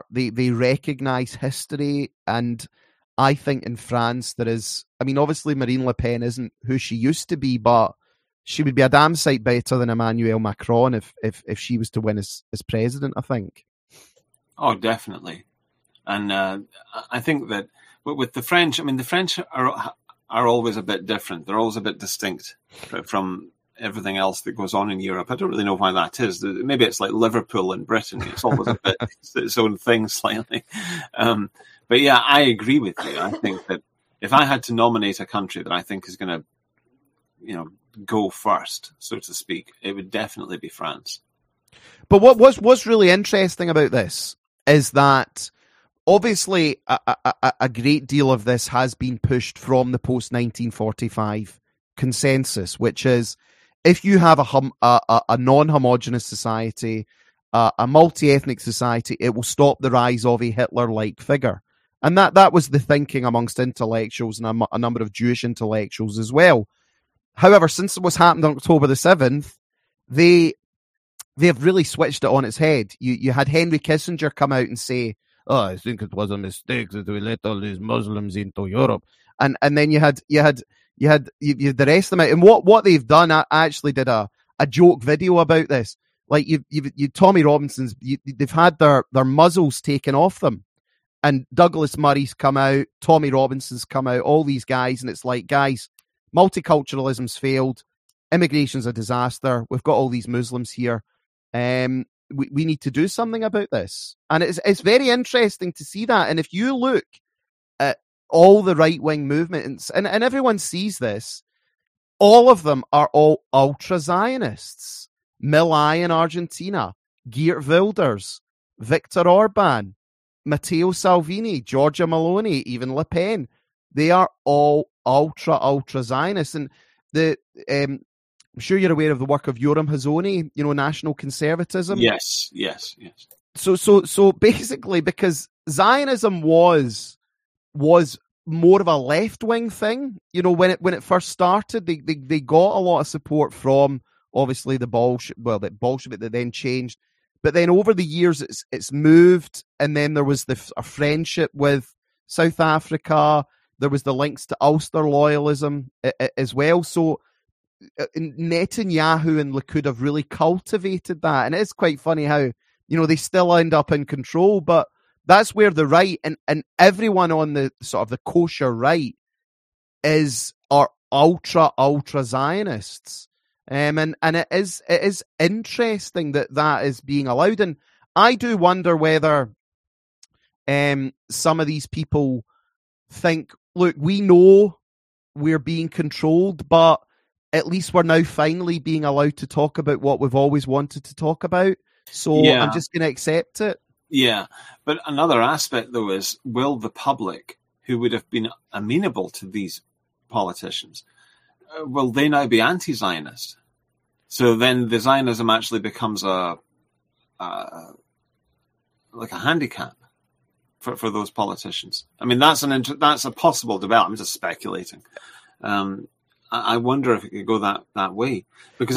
recognise history, and I think in France there is, I mean, obviously Marine Le Pen isn't who she used to be, but she would be a damn sight better than Emmanuel Macron if she was to win as president, I think.
Oh, definitely. And I think that with the French, I mean, the French are always a bit different. They're always a bit distinct from everything else that goes on in Europe. I don't really know why that is. Maybe it's like Liverpool in Britain. It's always a bit its own thing slightly. But yeah, I agree with you. I think that if I had to nominate a country that I think is going to, you know, go first, so to speak, it would definitely be France.
But what's really interesting about this is that obviously a great deal of this has been pushed from the post-1945 consensus, which is if you have a non-homogenous society, a multi-ethnic society, it will stop the rise of a Hitler-like figure. And that was the thinking amongst intellectuals and a number of Jewish intellectuals as well. However, since what's happened on October the 7th, they have really switched it on its head. You had Henry Kissinger come out and say, "Oh, I think it was a mistake that we let all these Muslims into Europe," and then you had the rest of them out. And what they've done, I actually did a joke video about this. Like you Tommy Robinson's, they've had their muzzles taken off them, and Douglas Murray's come out, Tommy Robinson's come out, all these guys, and it's like, guys, multiculturalism's failed, immigration's a disaster. We've got all these Muslims here. We need to do something about this, and it's very interesting to see that. And if you look at all the right wing movements, and everyone sees this, all of them are all ultra Zionists. Milei in Argentina, Geert Wilders, Viktor Orban, Matteo Salvini, Giorgia Meloni, even Le Pen. They are all ultra Zionists. And I'm sure you're aware of the work of Yoram Hazony, national conservatism.
Yes.
So basically, because Zionism was more of a left-wing thing, when it first started, they got a lot of support from obviously the Bolshevik that then changed, but then over the years it's moved, and then there was a friendship with South Africa. There was the links to Ulster loyalism as well. So Netanyahu and Likud have really cultivated that, and it's quite funny how they still end up in control, but that's where the right and everyone on the sort of the kosher right are ultra Zionists, and it is interesting that is being allowed, and I do wonder whether some of these people think, look, we know we're being controlled, but at least we're now finally being allowed to talk about what we've always wanted to talk about. So yeah. I'm just going to accept it.
Yeah. But another aspect, though, is will the public who would have been amenable to these politicians, will they now be anti-Zionist? So then the Zionism actually becomes like a handicap for those politicians. I mean, that's a possible development. I'm just speculating. I wonder if it could go that way, because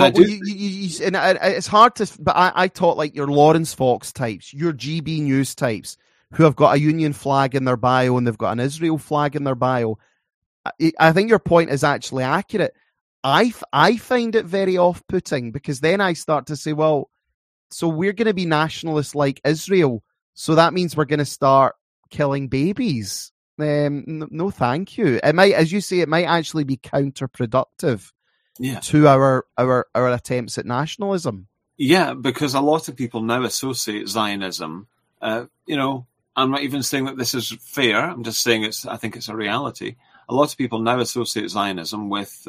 it's hard to. But I taught like your Lawrence Fox types, your GB News types, who have got a Union flag in their bio and they've got an Israel flag in their bio. I think your point is actually accurate. I find it very off-putting, because then I start to say, well, so we're going to be nationalists like Israel, so that means we're going to start killing babies. No, thank you. It might, as you say, it might actually be counterproductive to our attempts at nationalism.
Yeah, because a lot of people now associate Zionism. I'm not even saying that this is fair. I'm just saying I think it's a reality. A lot of people now associate Zionism with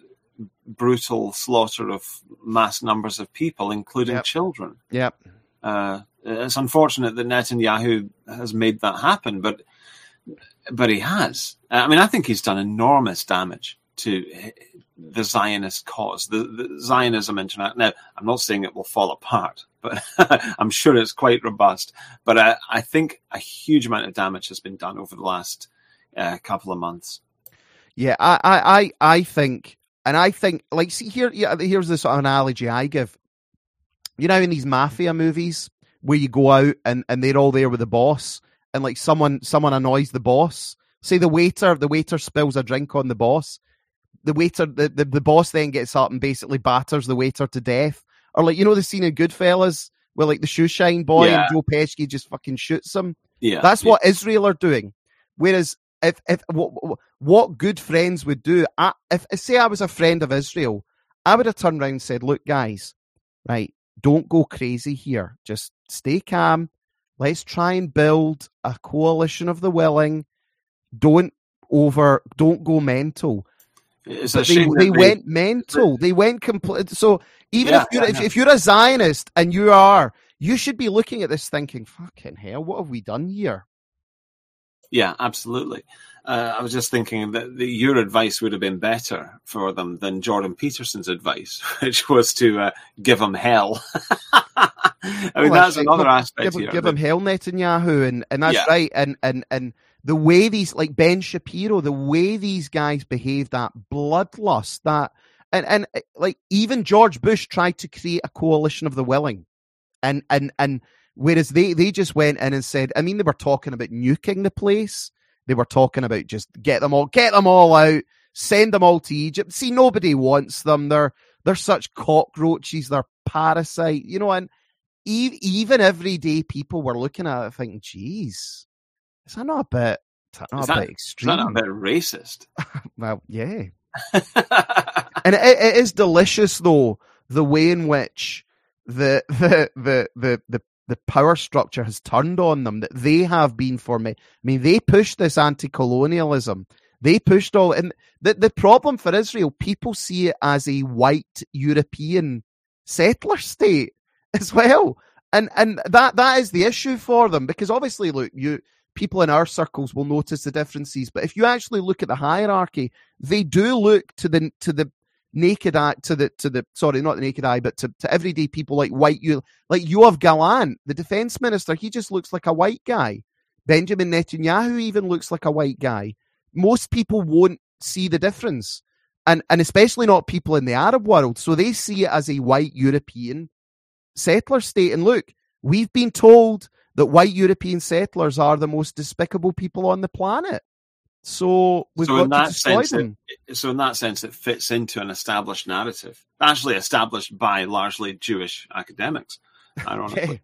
brutal slaughter of mass numbers of people, including children.
Yep.
It's unfortunate that Netanyahu has made that happen, but he has. I mean, I think he's done enormous damage to the Zionist cause, the Zionism International. Now, I'm not saying it will fall apart, but I'm sure it's quite robust. But I think a huge amount of damage has been done over the last couple of months.
Yeah, I think, like, see here, here's the sort of analogy I give. In these mafia movies where you go out and they're all there with the boss, and like someone annoys the boss. Say the waiter spills a drink on the boss. The boss then gets up and basically batters the waiter to death. Or like, the scene in Goodfellas where like the shoe shine boy and Joe Pesci just fucking shoots him.
Yeah,
that's what Israel are doing. Whereas if what good friends would do, if say I was a friend of Israel, I would have turned around and said, look guys, right, don't go crazy here. Just stay calm. Let's try and build a coalition of the willing. Don't go mental. They went mental. They went complete. So even if you're a Zionist and you should be looking at this thinking, fucking hell, what have we done here?
Yeah, absolutely. I was just thinking that your advice would have been better for them than Jordan Peterson's advice, which was to give them hell. I mean, that's another aspect here.
Give them hell, Netanyahu, and that's right. And the way these, like Ben Shapiro, the way these guys behave, that bloodlust, that and like even George Bush tried to create a coalition of the willing, and whereas they just went in and said, I mean, they were talking about nuking the place. They were talking about just get them all out, send them all to Egypt. See, nobody wants them. They're such cockroaches. They're parasite, and even everyday people were looking at it thinking, geez, is that not a bit extreme?
Is that not a bit racist?
Well, yeah. And it is delicious, though, the way in which the power structure has turned on them, that they have been for me. I mean, they pushed this anti-colonialism. They pushed all, and the problem for Israel, people see it as a white European settler state as well. And that is the issue for them, because obviously, look, people in our circles will notice the differences, but if you actually look at the hierarchy, they do look to the naked eye, sorry, not the naked eye, but to everyday people like Yoav Gallant, the defense minister. He just looks like a white guy. Benjamin Netanyahu even looks like a white guy. Most people won't see the difference, and especially not people in the Arab world. So they see it as a white European settler state. And look, we've been told that white European settlers are the most despicable people on the planet. So we've got to destroy them.
So in that sense, it fits into an established narrative, actually established by largely Jewish academics, ironically.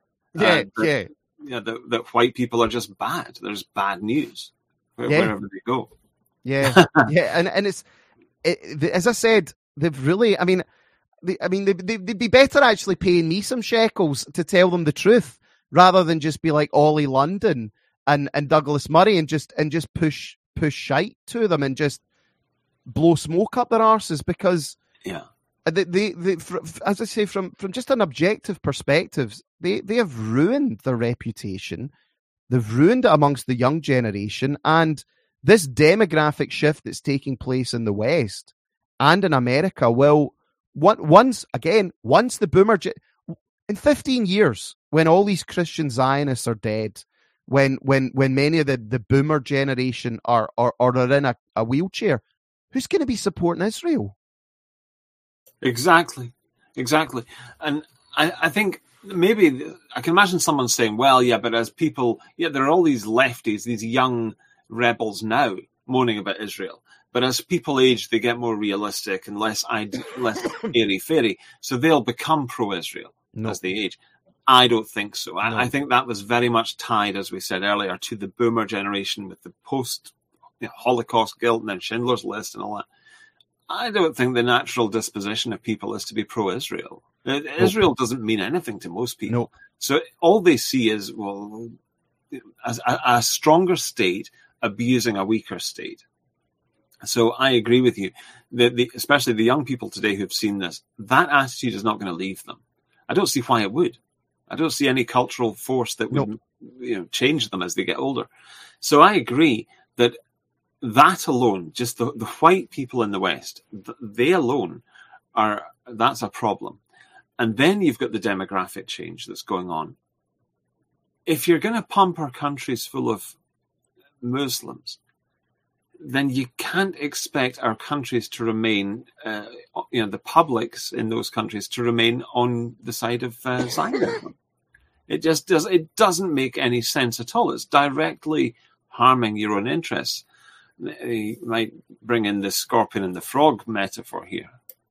That white people are just bad. There's bad news wherever they go.
Yeah, yeah, and it's as I said, they've really. I mean, they'd be better actually paying me some shekels to tell them the truth, rather than just be like Ollie London and Douglas Murray and just push shite to them and just blow smoke up their arses, because they as I say, from just an objective perspective, they have ruined their reputation. They've ruined it amongst the young generation, and this demographic shift that's taking place in the West and in America will, once the boomer in 15 years, when all these Christian Zionists are dead, when many of the boomer generation are in a wheelchair, who's going to be supporting Israel?
Exactly. And I think maybe I can imagine someone saying, well, yeah, but as people, there are all these lefties, these young rebels now moaning about Israel. But as people age, they get more realistic and less airy-fairy. So they'll become pro-Israel as they age. I don't think so. I think that was very much tied, as we said earlier, to the boomer generation with the post-Holocaust guilt and then Schindler's List and all that. I don't think the natural disposition of people is to be pro-Israel. Israel doesn't mean anything to most people.
No.
So all they see is, well, a stronger state abusing a weaker state. So I agree with you. Especially the young people today who've seen this, that attitude is not going to leave them. I don't see why it would. I don't see any cultural force that would change them as they get older. So I agree that alone, just the white people in the West, they alone that's a problem. And then you've got the demographic change that's going on. If you're going to pump our countries full of Muslims, then you can't expect our countries to remain, the publics in those countries to remain on the side of Zionism. It doesn't make any sense at all. It's directly harming your own interests. You might bring in the scorpion and the frog metaphor here.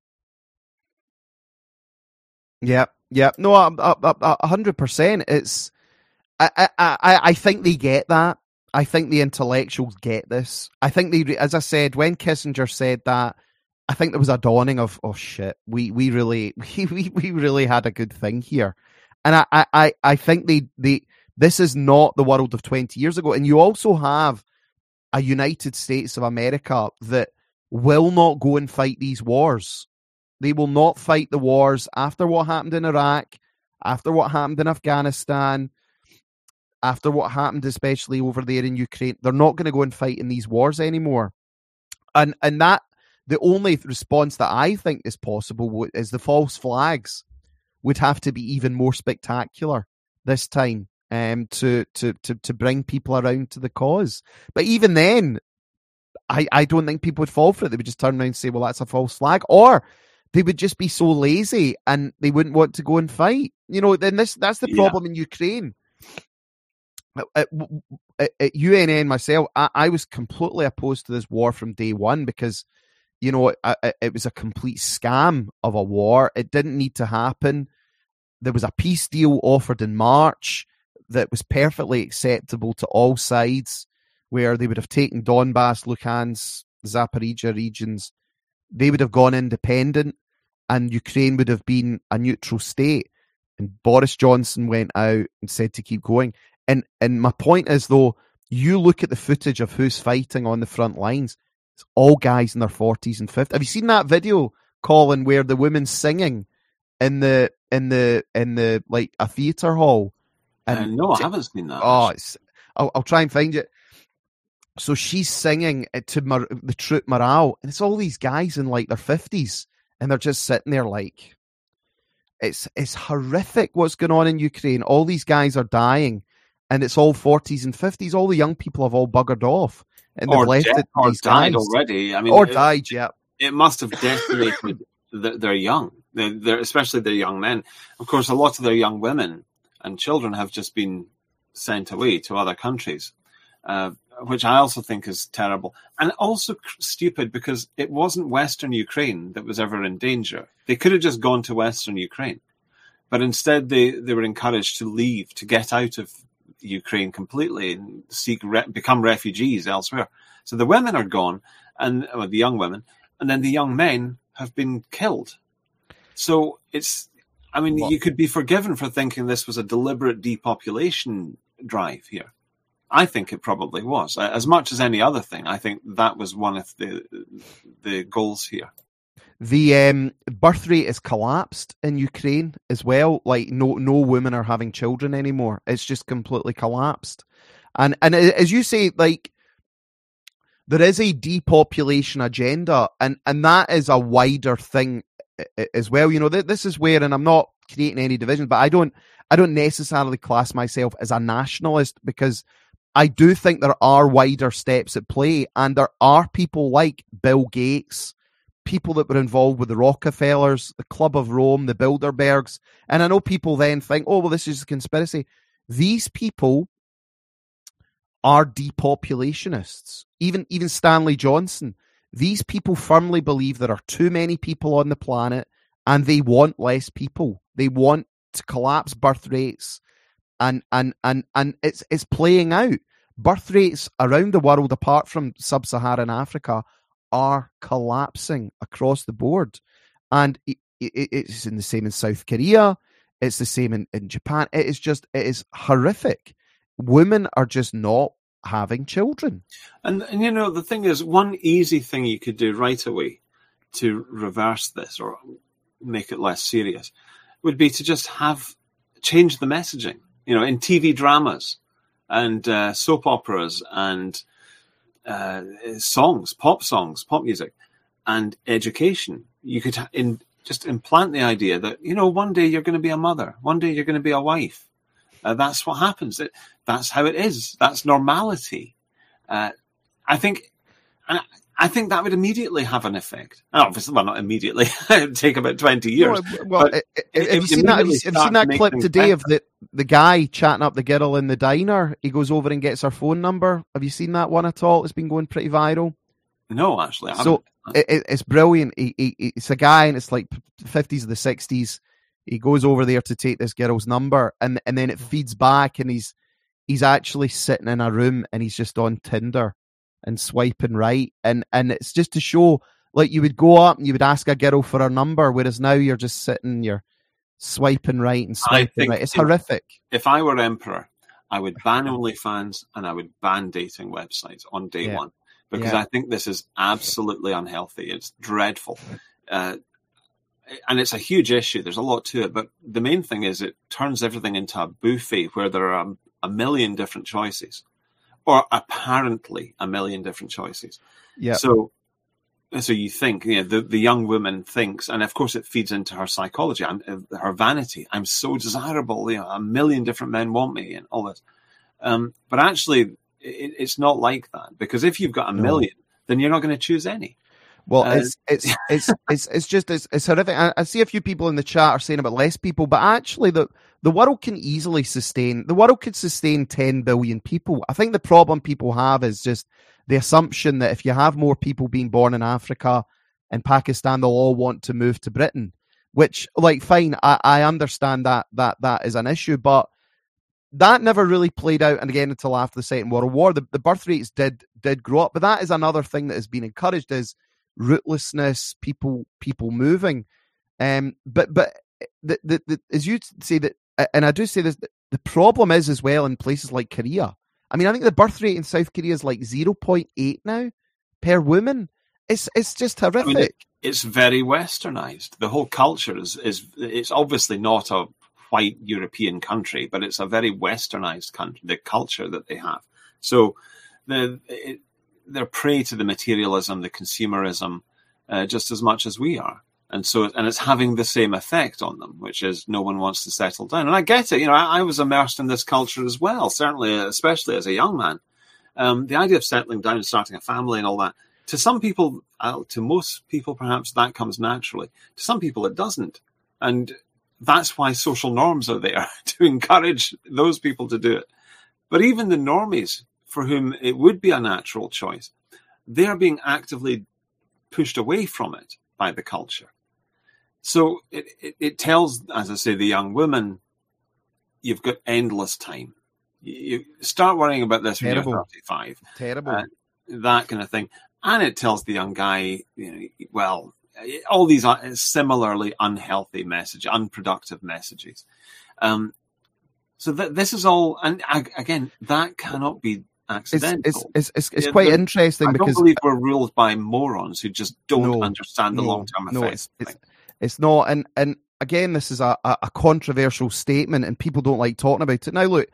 Yeah. No, 100%. It's. I think they get that. I think the intellectuals get this. I think they, as I said, when Kissinger said that, I think there was a dawning of, oh shit, we really had a good thing here. And I think this is not the world of 20 years ago. And you also have a United States of America that will not go and fight these wars. They will not fight the wars after what happened in Iraq, after what happened in Afghanistan, after what happened especially over there in Ukraine. They're not going to go and fight in these wars anymore. And that, the only response that I think is possible is the false flags would have to be even more spectacular this time to bring people around to the cause. But even then, I don't think people would fall for it. They would just turn around and say, well, that's a false flag. Or they would just be so lazy and they wouldn't want to go and fight. Then that's the problem in Ukraine. At UNN myself, I was completely opposed to this war from day one because, it was a complete scam of a war. It didn't need to happen. There was a peace deal offered in March that was perfectly acceptable to all sides, where they would have taken Donbass, Luhansk, Zaporizhia regions. They would have gone independent and Ukraine would have been a neutral state. And Boris Johnson went out and said to keep going. And my point is, though, you look at the footage of who's fighting on the front lines. It's all guys in their 40s and 50s. Have you seen that video, Colin, where the woman's singing in the like a theatre hall. And
no, I haven't seen that.
Oh, I'll try and find it. So she's singing to the troop morale, and it's all these guys in like their 50s, and they're just sitting there like, it's horrific what's going on in Ukraine. All these guys are dying, and it's all 40s and 50s. All the young people have all buggered off, and they've left it.
Or
these
died
guys.
already. I mean,
or died. Yeah,
it must have decimated their young, especially their young men. Of course, a lot of their young women and children have just been sent away to other countries. Which I also think is terrible. And also stupid because it wasn't Western Ukraine that was ever in danger. They could have just gone to Western Ukraine. But instead they were encouraged to leave, to get out of Ukraine completely and become refugees elsewhere. So the women are gone, and the young women, and then the young men have been killed. So you could be forgiven for thinking this was a deliberate depopulation drive here. I think it probably was. As much as any other thing, I think that was one of the goals here.
The birth rate has collapsed in Ukraine as well. Like no women are having children anymore. It's just completely collapsed. And as you say, like there is a depopulation agenda, and that is a wider thing as well. You know, this is where, and I'm not creating any division, but I don't necessarily class myself as a nationalist, because I do think there are wider steps at play, and there are people like Bill Gates, people that were involved with the Rockefellers, the Club of Rome, the Bilderbergs, and I know people then think, oh, well, this is a conspiracy. These people are depopulationists. Even Stanley Johnson. These people firmly believe there are too many people on the planet, and they want less people. They want to collapse birth rates. And it's playing out. Birth rates around the world, apart from sub-Saharan Africa, are collapsing across the board. And it's in the same in South Korea. It's the same in Japan. It is horrific. Women are just not having children.
And you know, the thing is, one easy thing you could do right away to reverse this or make it less serious would be to just change the messaging. You know, in TV dramas and soap operas and pop music and education, you could just implant the idea that, you know, one day you're going to be a mother, one day you're going to be a wife. That's what happens. That's how it is. That's normality. I think that would immediately have an effect. Obviously, well, not immediately. It would take about 20 years.
Well, have you seen that clip today of the guy chatting up the girl in the diner? He goes over and gets her phone number. Have you seen that one at all? It's been going pretty viral.
No, actually, I haven't.
So it's brilliant. It's a guy, and it's like 50s or the 60s. He goes over there to take this girl's number, and then it feeds back, and he's actually sitting in a room, and he's just on Tinder and swiping right, and it's just to show, like, you would go up and you would ask a girl for her number, whereas now you're just sitting, you're swiping right and swiping right. It's horrific.
If I were emperor, I would ban OnlyFans and I would ban dating websites on day one, because I think this is absolutely unhealthy. It's dreadful. And it's a huge issue. There's a lot to it, but the main thing is it turns everything into a buffet where there are a million different choices, or apparently a million different choices. Yeah. So you think, you know, the young woman thinks, and of course it feeds into her psychology, her vanity. I'm so desirable. You know, a million different men want me, and all this. But actually, it's not like that, because if you've got a million, then you're not going to choose any.
Well, it's horrific. I see a few people in the chat are saying about less people, but actually the world can easily sustain. The world could sustain 10 billion people. I think the problem people have is just the assumption that if you have more people being born in Africa and Pakistan, they'll all want to move to Britain. Which, like, fine, I understand that is an issue, but that never really played out, and again, until after the Second World War. The birth rates did grow up, but that is another thing that has been encouraged, is rootlessness, people moving. But as you say that, and I do say this, the problem is as well in places like Korea. I mean, I think the birth rate in South Korea is like 0.8 now per woman. It's just horrific.
I mean, it's very westernized. The whole culture is it's obviously not a white European country, but it's a very westernized country, the culture that they have. So they're prey to the materialism, the consumerism, just as much as we are. And it's having the same effect on them, which is no one wants to settle down. And I get it. I was immersed in this culture as well, certainly, especially as a young man. The idea of settling down and starting a family and all that, to some people, to most people, perhaps that comes naturally. To some people, it doesn't. And that's why social norms are there, to encourage those people to do it. But even the normies, for whom it would be a natural choice, they are being actively pushed away from it by the culture. So it tells, as I say, the young women, you've got endless time. You start worrying about this when you're 35.
Terrible.
That kind of thing. And it tells the young guy, all these are similarly unhealthy messages, unproductive messages. So this is all, and again, that cannot be accidental.
It's quite interesting because
I don't believe we're ruled by morons who just don't understand the long-term effects.
It's not, and again, this is a controversial statement, and people don't like talking about it. Now, look,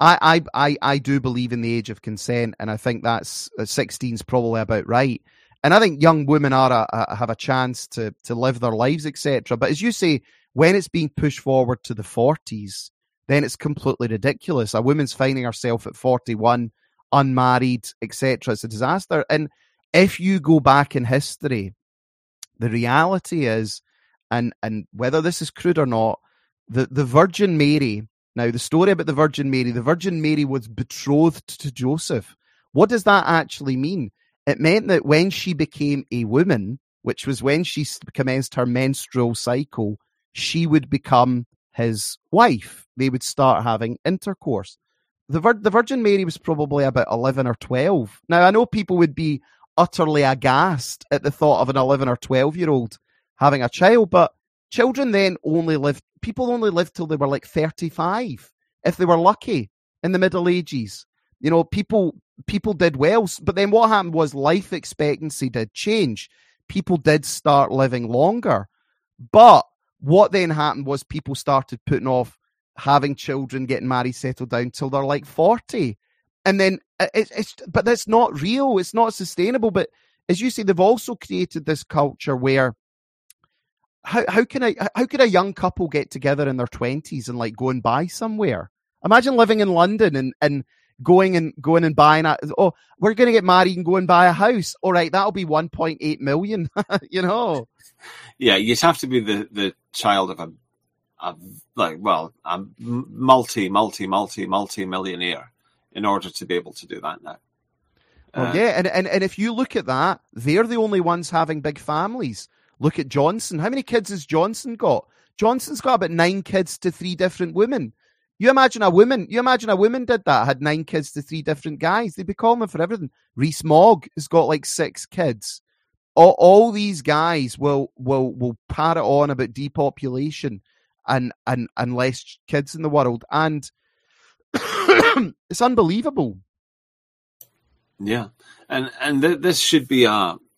I do believe in the age of consent, and I think that's 16 is probably about right. And I think young women have a chance to live their lives, etc. But as you say, when it's being pushed forward to the 40s, then it's completely ridiculous. A woman's finding herself at 41, unmarried, etc. It's a disaster. And if you go back in history, the reality is, and whether this is crude or not, the Virgin Mary, now the story about the Virgin Mary was betrothed to Joseph. What does that actually mean? It meant that when she became a woman, which was when she commenced her menstrual cycle, she would become his wife. They would start having intercourse. The Virgin Mary was probably about 11 or 12. Now, I know people would be utterly aghast at the thought of an 11 or 12-year-old having a child, but children then people only lived till they were like 35, if they were lucky in the Middle Ages. People did well, but then what happened was life expectancy did change. People did start living longer, but what then happened was people started putting off having children, getting married, settled down till they're like 40. And then but that's not real. It's not sustainable. But as you say, they've also created this culture where how can a young couple get together in their 20s and like go and buy somewhere? Imagine living in London and going and buying we're going to get married and go and buy a house. All right, that'll be 1.8 million.
Yeah, you'd have to be the child of a multi-millionaire in order to be able to do that now.
And if you look at that, they're the only ones having big families. Look at Johnson. How many kids has Johnson got? Johnson's got about 9 kids to 3 different women. You imagine a woman did that, had 9 kids to 3 different guys. They'd be calling them for everything. Rees-Mogg has got like 6 kids. All these guys will parrot on about depopulation and less kids in the world. And it's unbelievable.
Yeah. And this should be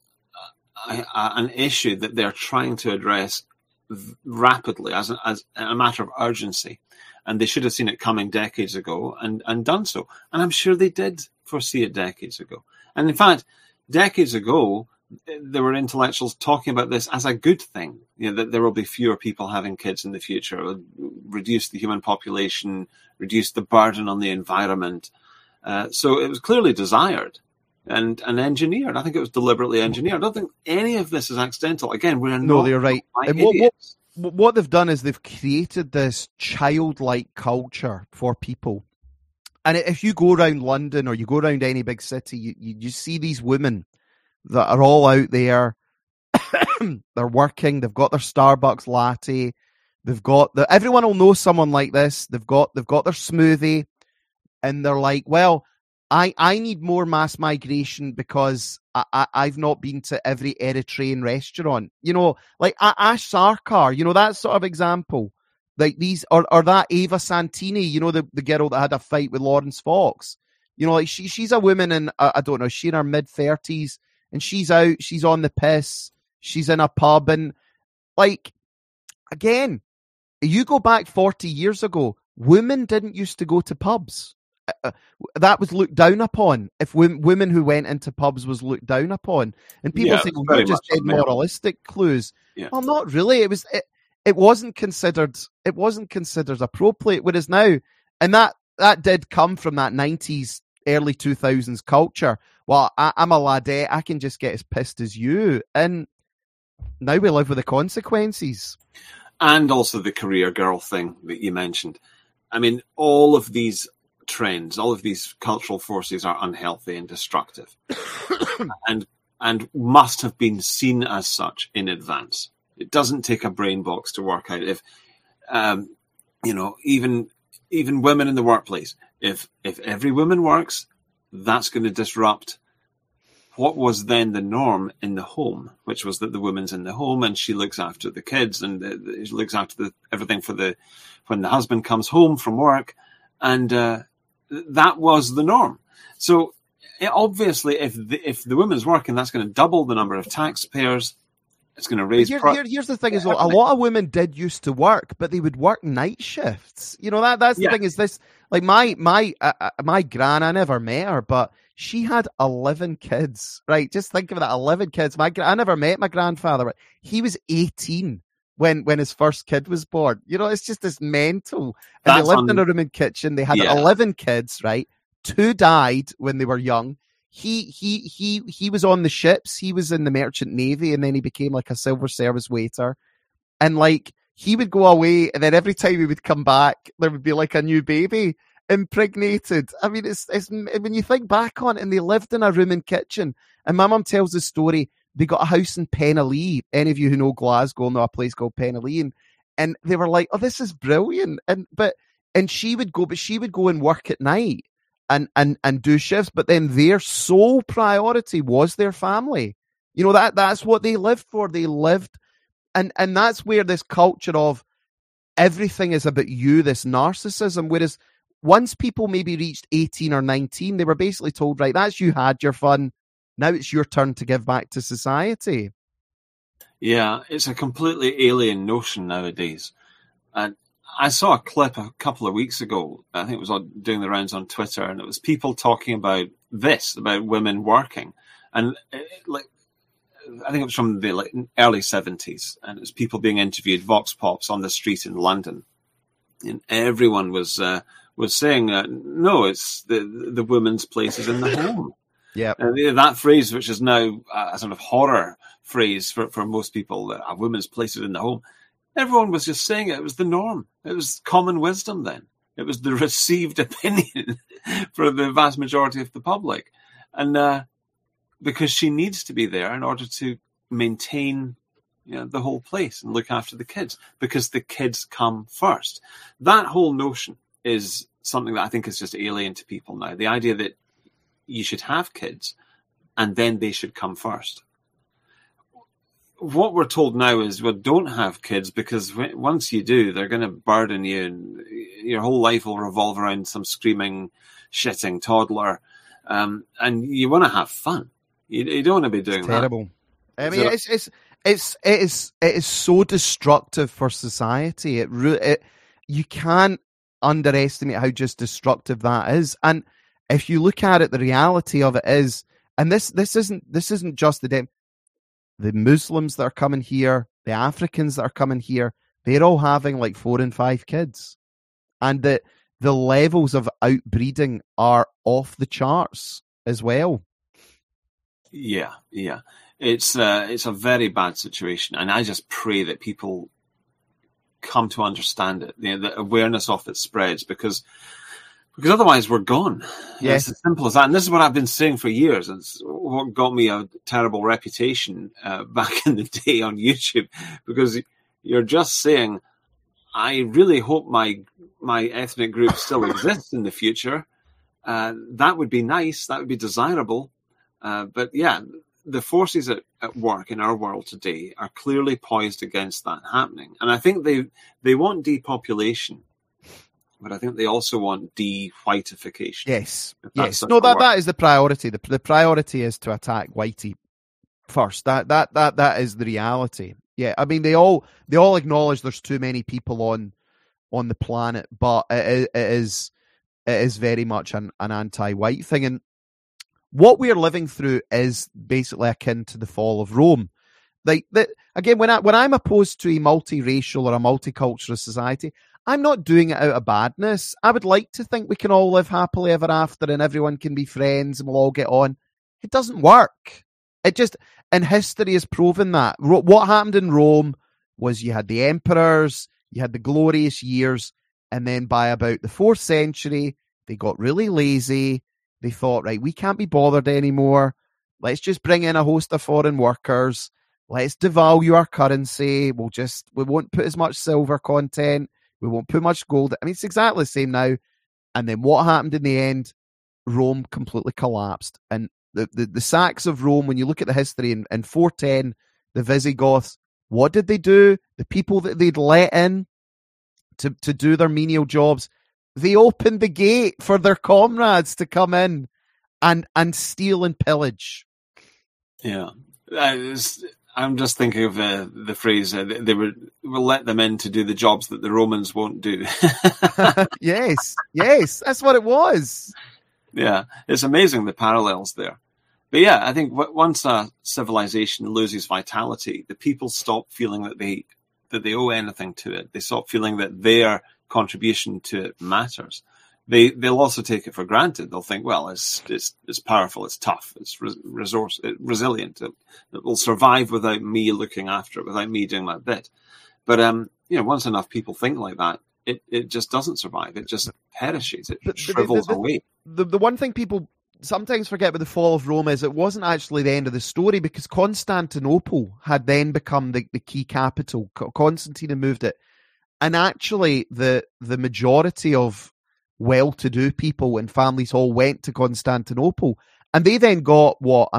an issue that they're trying to address rapidly as a matter of urgency. And they should have seen it coming decades ago and done so. And I'm sure they did foresee it decades ago. And in fact, decades ago, there were intellectuals talking about this as a good thing. That there will be fewer people having kids in the future, it will reduce the human population, reduce the burden on the environment. So it was clearly desired and engineered. I think it was deliberately engineered. I don't think any of this is accidental. Again,
they're right. And what they've done is they've created this childlike culture for people. And if you go around London or you go around any big city, you see these women that are all out there. They're working. They've got their Starbucks latte. Everyone will know someone like this. They've got their smoothie, and they're like, well, I need more mass migration because I've not been to every Eritrean restaurant. Like Ash Sarkar, that sort of example. Like these, or that Ava Santini, the girl that had a fight with Lawrence Fox. Like she's a woman in, I don't know, she's in her mid-30s, and she's out, she's on the piss, she's in a pub, and like, again, you go back 40 years ago, women didn't used to go to pubs. That was looked down upon. If women who went into pubs was looked down upon, and people say, "Well, you're just dead moralistic clues." Yeah. Well, not really. It wasn't considered appropriate. Whereas now, and that did come from that 90s, early 2000s culture. Well, I'm a ladette. I can just get as pissed as you, and now we live with the consequences.
And also the career girl thing that you mentioned. I mean, all of these trends, all of these cultural forces are unhealthy and destructive, and must have been seen as such in advance. It doesn't take a brain box to work out if, even women in the workplace. If every woman works, that's going to disrupt what was then the norm in the home, which was that the woman's in the home and she looks after the kids and she looks after everything when the husband comes home from work, and that was the norm. So obviously, if the woman's working, that's going to double the number of taxpayers. It's going to raise.
Here's the thing: is a lot of women did used to work, but they would work night shifts. That's the thing. Is this like my gran? I never met her, but she had 11 kids. Right? Just think of that: 11 kids. I never met my grandfather. But he was 18 when his first kid was born. It's just this mental. And they lived in a room and kitchen. They had 11 kids. Right? 2 died when they were young. He was on the ships. He was in the merchant navy, and then he became like a silver service waiter. And like he would go away, and then every time he would come back, there would be like a new baby impregnated. I mean, it's when you think back on it, and they lived in a room and kitchen. And my mum tells the story. They got a house in Penally. Any of you who know Glasgow know a place called Penally, and they were like, "Oh, this is brilliant." And she would go and work at night. And do shifts, but then their sole priority was their family. That's what they lived for. They lived, and that's where this culture of everything is about you, this narcissism. Whereas once people maybe reached 18 or 19, they were basically told, right, that's you had your fun. Now it's your turn to give back to society.
Yeah, it's a completely alien notion nowadays. And I saw a clip a couple of weeks ago. I think it was doing the rounds on Twitter, and it was people talking about women working. And I think it was from the early 70s, and it was people being interviewed, vox pops on the street in London. And everyone was saying, no, it's the woman's place is in the home.
Yeah,
that phrase, which is now a sort of horror phrase for most people, a woman's place is in the home. Everyone was just saying it. It was the norm. It was common wisdom then. It was the received opinion for the vast majority of the public. And because she needs to be there in order to maintain the whole place and look after the kids, because the kids come first. That whole notion is something that I think is just alien to people now. The idea that you should have kids and then they should come first. What we're told now is, well, don't have kids, because once you do, they're going to burden you, and your whole life will revolve around some screaming, shitting toddler. And you want to have fun. You don't want to be doing that.
Terrible. I mean, it is so destructive for society. You can't underestimate how just destructive that is. And if you look at it, the reality of it is, and this isn't just the Muslims that are coming here, the Africans that are coming here, they're all having like 4 and 5 kids. And the levels of outbreeding are off the charts as well.
Yeah. It's a very bad situation. And I just pray that people come to understand it, the awareness of it spreads, because otherwise we're gone.
Yes.
It's as simple as that. And this is what I've been saying for years. It's what got me a terrible reputation back in the day on YouTube, because you're just saying, I really hope my ethnic group still exists in the future. That would be nice. That would be desirable. But yeah, the forces at work in our world today are clearly poised against that happening. And I think they want depopulation. But I think they also want de-whiteification.
Yes. No, that is the priority. The priority is to attack whitey. first. That is the reality. Yeah, I mean they all acknowledge there's too many people on the planet, but it is very much an anti-white thing. And what we're living through is basically akin to the fall of Rome. Like that again, when I'm opposed to a multiracial or a multicultural society, I'm not doing it out of badness. I would like to think we can all live happily ever after and everyone can be friends and we'll all get on. It doesn't work. And history has proven that. What happened in Rome was you had the emperors, you had the glorious years, and then by about the 4th century, they got really lazy. They thought, right, we can't be bothered anymore. Let's just bring in a host of foreign workers. Let's devalue our currency. We won't put as much silver content. We won't put much gold. I mean, it's exactly the same now. And then what happened in the end? Rome completely collapsed. And the Sacs of Rome, when you look at the history in 410, the Visigoths, what did they do? The people that they'd let in to do their menial jobs, they opened the gate for their comrades to come in and steal and pillage. Yeah.
I'm just thinking of the phrase, they will let them in to do the jobs that the Romans won't do.
Yes, that's what it was.
Yeah, it's amazing the parallels there. But yeah, I think once a civilization loses vitality, the people stop feeling that they owe anything to it. They stop feeling that their contribution to it matters. They'll also take it for granted. They'll think, well, it's powerful, it's tough, it's resilient. It will survive without me looking after it, without me doing my bit. But once enough people think like that, it just doesn't survive. It just perishes. It shrivels away.
The one thing people sometimes forget about the fall of Rome is it wasn't actually the end of the story, because Constantinople had then become the key capital. Constantine had moved it. And actually, the majority of well-to-do people and families all went to Constantinople, and they then got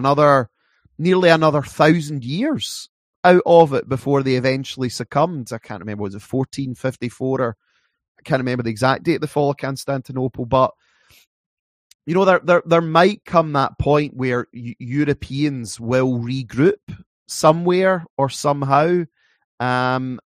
nearly another 1,000 years out of it before they eventually succumbed. I can't remember, was it 1454 or I can't remember the exact date of the fall of Constantinople, but there might come that point where Europeans will regroup somewhere or somehow, and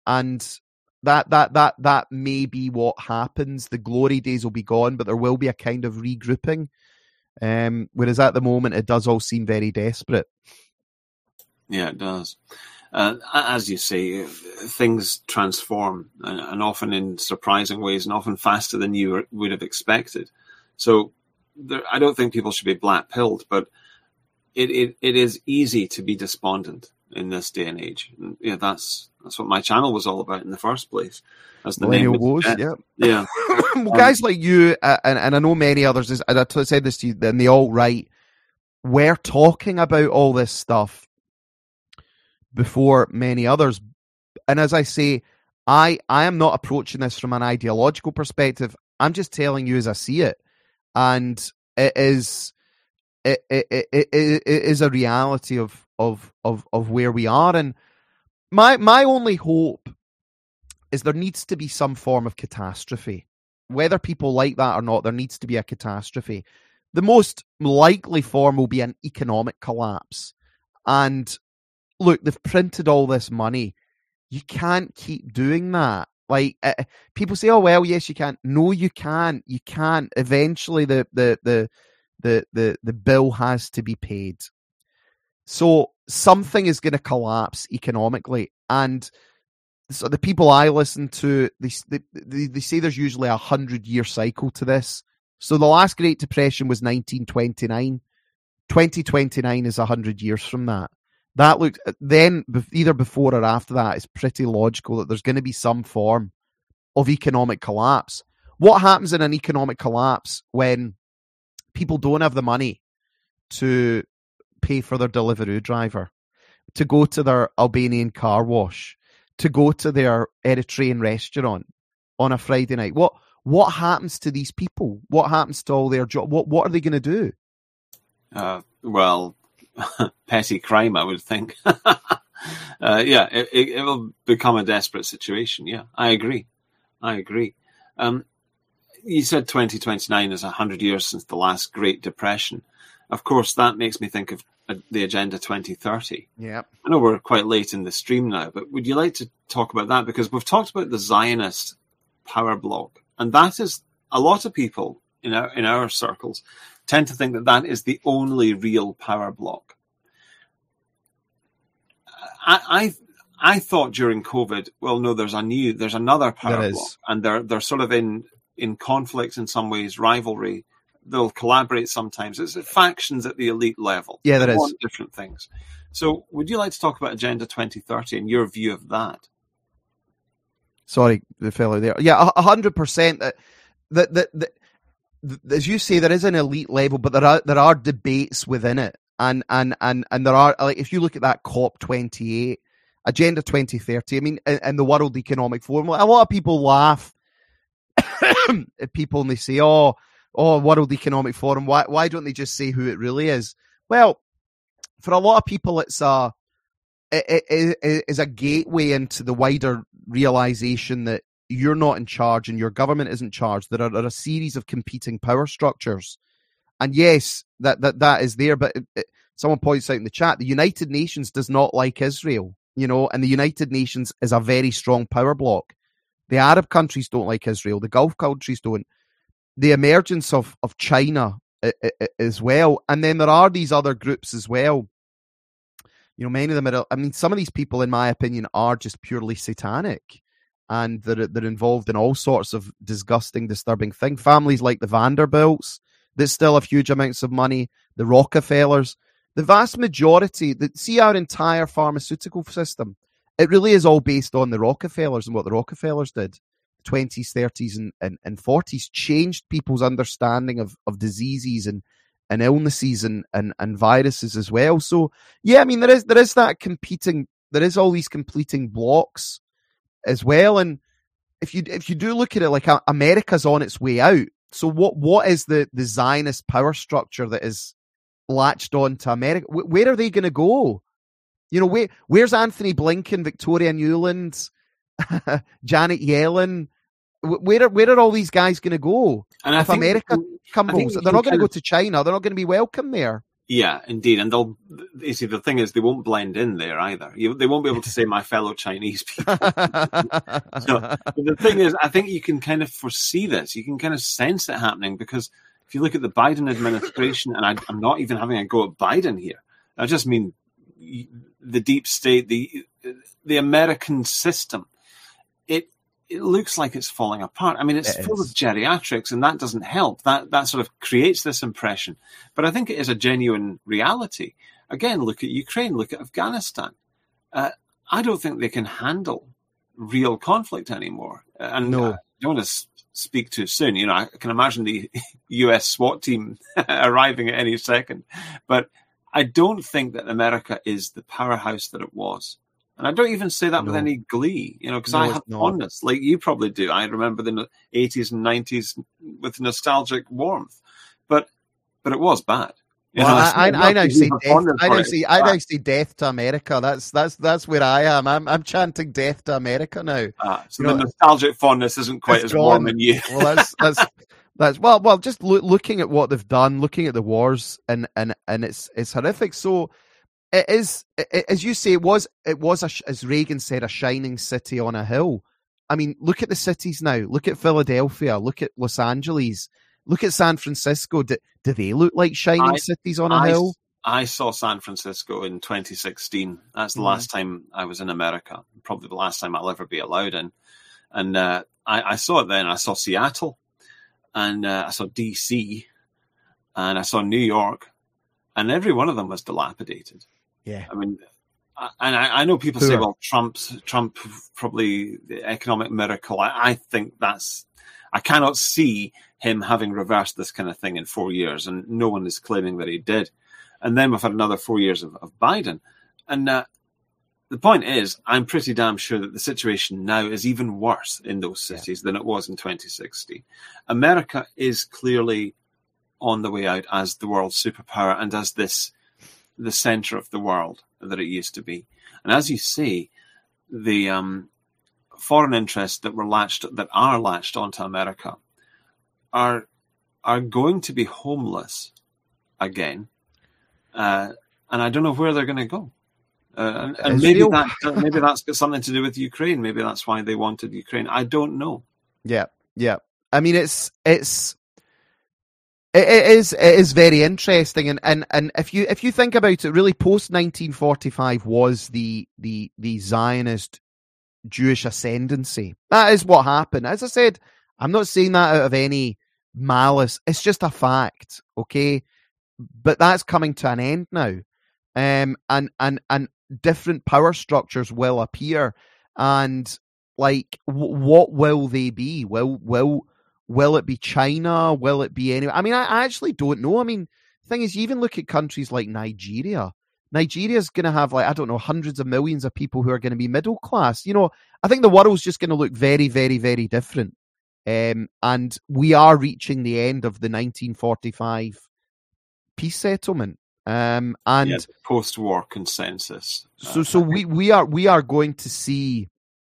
that may be what happens. The glory days will be gone, but there will be a kind of regrouping. Whereas at the moment, it does all seem very desperate.
Yeah, it does. As you say, things transform, and often in surprising ways, and often faster than you would have expected. So I don't think people should be black-pilled, but it is easy to be despondent in this day and age. And, that's what my channel was all about in the first place. As the
Millennial Woes, yeah. Well, guys like you, and I know many others, and I said this to you, and they all write, we're talking about all this stuff before many others. And as I say, I am not approaching this from an ideological perspective. I'm just telling you as I see it. And it is a reality of where we are. And my only hope is there needs to be some form of catastrophe. Whether people like that or not, there needs to be a catastrophe. The most likely form will be an economic collapse. And look, they've printed all this money. You can't keep doing that. Like people say, oh well, yes you can. No, you can't. You can't. Eventually, the bill has to be paid. So something is going to collapse economically, and so the people I listen to, they say there's usually 100-year cycle to this. So the last Great Depression was 1929. 2029 is 100 years from that. That looks then either before or after that. It's pretty logical that there's going to be some form of economic collapse. What happens in an economic collapse when people don't have the money to pay for their Deliveroo driver, to go to their Albanian car wash, to go to their Eritrean restaurant on a Friday night? What happens to these people? What happens to all their job? What are they going to do?
Well, petty crime, I would think. It will become a desperate situation. Yeah, I agree. You said 2029 is 100 years since the last Great Depression. Of course, that makes me think of the Agenda 2030.
Yeah.
I know we're quite late in the stream now, but would you like to talk about that? Because we've talked about the Zionist power bloc, and that is, a lot of people in our circles tend to think that that is the only real power bloc. I thought during COVID, well, no, there's another power bloc, and they're sort of in conflict in some ways, rivalry. They'll collaborate sometimes. It's factions at the elite level.
Yeah, there
is different things. So, would you like to talk about Agenda 2030 and your view of that?
Sorry, the fellow there. Yeah, 100%. That as you say, there is an elite level, but there are debates within it, and there are, like, if you look at that COP28, Agenda 2030. I mean, in the World Economic Forum, a lot of people laugh at people and they say, "Oh, World Economic Forum. Why don't they just say who it really is?" Well, for a lot of people, it is a gateway into the wider realization that you're not in charge and your government isn't in charge. There are a series of competing power structures, and yes, that is there. But someone points out in the chat, the United Nations does not like Israel, and the United Nations is a very strong power bloc. The Arab countries don't like Israel. The Gulf countries don't. The emergence of China as well. And then there are these other groups as well. Many of them some of these people, in my opinion, are just purely satanic. And they're involved in all sorts of disgusting, disturbing things. Families like the Vanderbilts that still have huge amounts of money, the Rockefellers, the vast majority, see our entire pharmaceutical system, it really is all based on the Rockefellers and what the Rockefellers did. 20s, 30s, and 40s changed people's understanding of diseases and illnesses and viruses as well. So yeah, I mean there is that competing, there is all these competing blocks as well. And if you do look at it, like, America's on its way out. So what is the Zionist power structure that is latched on to America? Where are they going to go? Where's Anthony Blinken, Victoria Nuland, Janet Yellen? Where are all these guys going to go? And if America comes, they're not going to go to China. They're not going to be welcome there.
Yeah, indeed. And the thing is, they won't blend in there either. They won't be able to say my fellow Chinese people. So, the thing is, I think you can kind of foresee this. You can kind of sense it happening, because if you look at the Biden administration, and I'm not even having a go at Biden here. I just mean the deep state, the American system. It looks like it's falling apart. I mean, it's full of geriatrics, and that doesn't help. That sort of creates this impression. But I think it is a genuine reality. Again, look at Ukraine, look at Afghanistan. I don't think they can handle real conflict anymore. And
no.
I don't want to speak too soon. I can imagine the US SWAT team arriving at any second. But I don't think that America is the powerhouse that it was. And I don't even say that with any glee, because I have fondness, like you probably do. I remember the 80s and 90s with nostalgic warmth, but it was bad.
I now say death. I now say death to America. That's where I am. I'm chanting death to America now.
So the nostalgic fondness isn't quite as warm in you.
Well, that's just looking at what they've done, looking at the wars, and it's horrific. So. It is, as you say, it was as Reagan said, a shining city on a hill. I mean, look at the cities now. Look at Philadelphia. Look at Los Angeles. Look at San Francisco. Do they look like shining cities on a hill?
I saw San Francisco in 2016. That's the last time I was in America. Probably the last time I'll ever be allowed in. And I saw it then. I saw Seattle, and I saw DC, and I saw New York, and every one of them was dilapidated.
Yeah,
I mean, and I know people say, well, Trump probably the economic miracle. I think I cannot see him having reversed this kind of thing in 4 years, and no one is claiming that he did. And then we've had another 4 years of Biden. And the point is, I'm pretty damn sure that the situation now is even worse in those cities than it was in 2016. America is clearly on the way out as the world superpower and as the center of the world that it used to be. And as you say, the foreign interests that are latched onto America are going to be homeless again. and I don't know where they're going to go. And maybe
Israel?
that's got something to do with Ukraine. Maybe that's why they wanted Ukraine. I don't know.
Yeah. I mean, it is very interesting, and if you think about it, really, post 1945 was the Zionist Jewish ascendancy. That is what happened. As I said, I'm not saying that out of any malice. It's just a fact, okay? But that's coming to an end now, and different power structures will appear, and like, what will they be? Will it be China? Will it be anywhere? I mean, I actually don't know. I mean, the thing is, you even look at countries like Nigeria. Nigeria's going to have, like, I don't know, hundreds of millions of people who are going to be middle class. You know, I think the world's just going to look very, very, very different. And we are reaching the end of the 1945 peace settlement. And
post-war consensus.
So we are going to see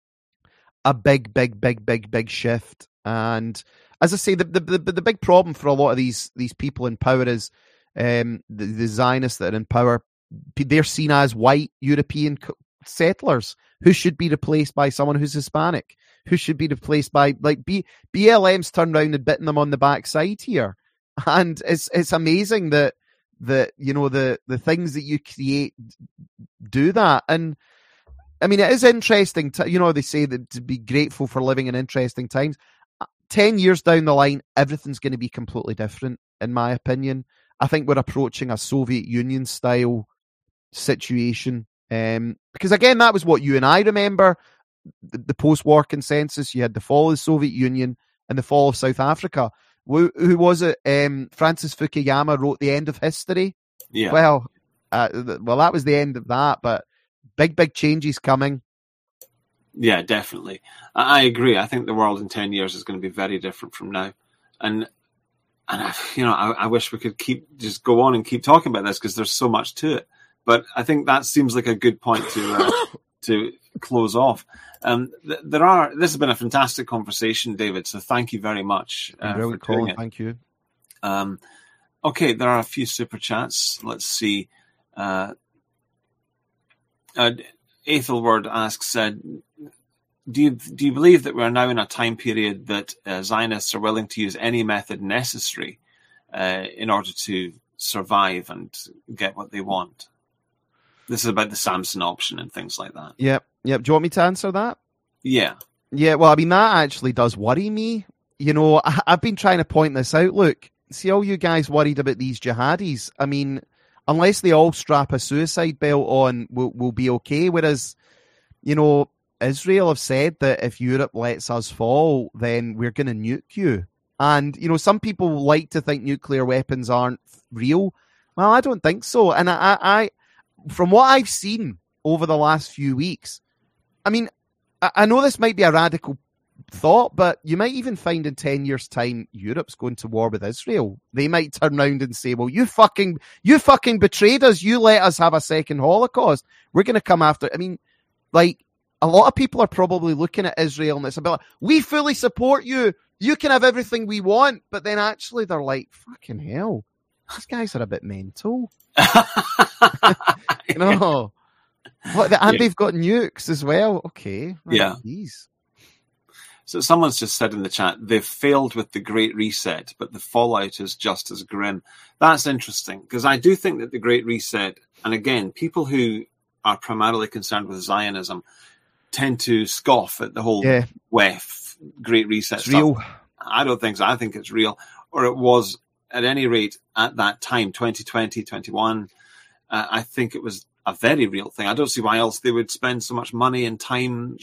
a big shift. And as I say, the big problem for a lot of these people in power is the Zionists that are in power. They're seen as white European settlers who should be replaced by someone who's Hispanic, who should be replaced by, like, BLM's turned around and bitten them on the backside here. And it's amazing that you know, the things that you create do that. And I mean, it is interesting to, you know, they say that to be grateful for living in interesting times. 10 years down the line, everything's going to be completely different, in my opinion. I think we're approaching a Soviet Union style situation. Because again, that was what you and I remember, the post-war consensus. You had the fall of the Soviet Union and the fall of South Africa. Who was it? Francis Fukuyama wrote The End of History.
Yeah.
Well, that was the end of that, but big changes coming.
Yeah, definitely. I agree. I think the world in 10 years is going to be very different from now. And I wish we could just go on and keep talking about this, because there's so much to it. But I think that seems like a good point to close off. This has been a fantastic conversation, David. So thank you very much for doing it.
Thank you.
Okay, there are a few super chats. Let's see. Aethelward asks, do you believe that we're now in a time period that Zionists are willing to use any method necessary in order to survive and get what they want? This is about the Samson option and things like that.
Yep. Do you want me to answer that?
Yeah.
Yeah, well, I mean, that actually does worry me. You know, I've been trying to point this out. Look, see all you guys worried about these jihadis. I mean, unless they all strap a suicide belt on, we'll be okay. Whereas, you know, Israel have said that if Europe lets us fall, then we're going to nuke you. And, you know, some people like to think nuclear weapons aren't real. Well, I don't think so. And I from what I've seen over the last few weeks, I mean, I know this might be a radical thought, but you might even find in 10 years' time, Europe's going to war with Israel. They might turn around and say, well, you fucking betrayed us. You let us have a second Holocaust. We're going to come after. I mean, like, a lot of people are probably looking at Israel and it's about, we fully support you. You can have everything we want. But then actually they're like, fucking hell, these guys are a bit mental. You know? And they've got nukes as well. Okay. Right,
yeah.
Geez.
So someone's just said in the chat, they've failed with the Great Reset, but the fallout is just as grim. That's interesting, because I do think that the Great Reset, and again, people who are primarily concerned with Zionism tend to scoff at the whole WEF Great Reset stuff.
Real.
I don't think so. I think it's real. Or it was, at any rate, at that time, 2020, 21, I think it was a very real thing. I don't see why else they would spend so much money and time.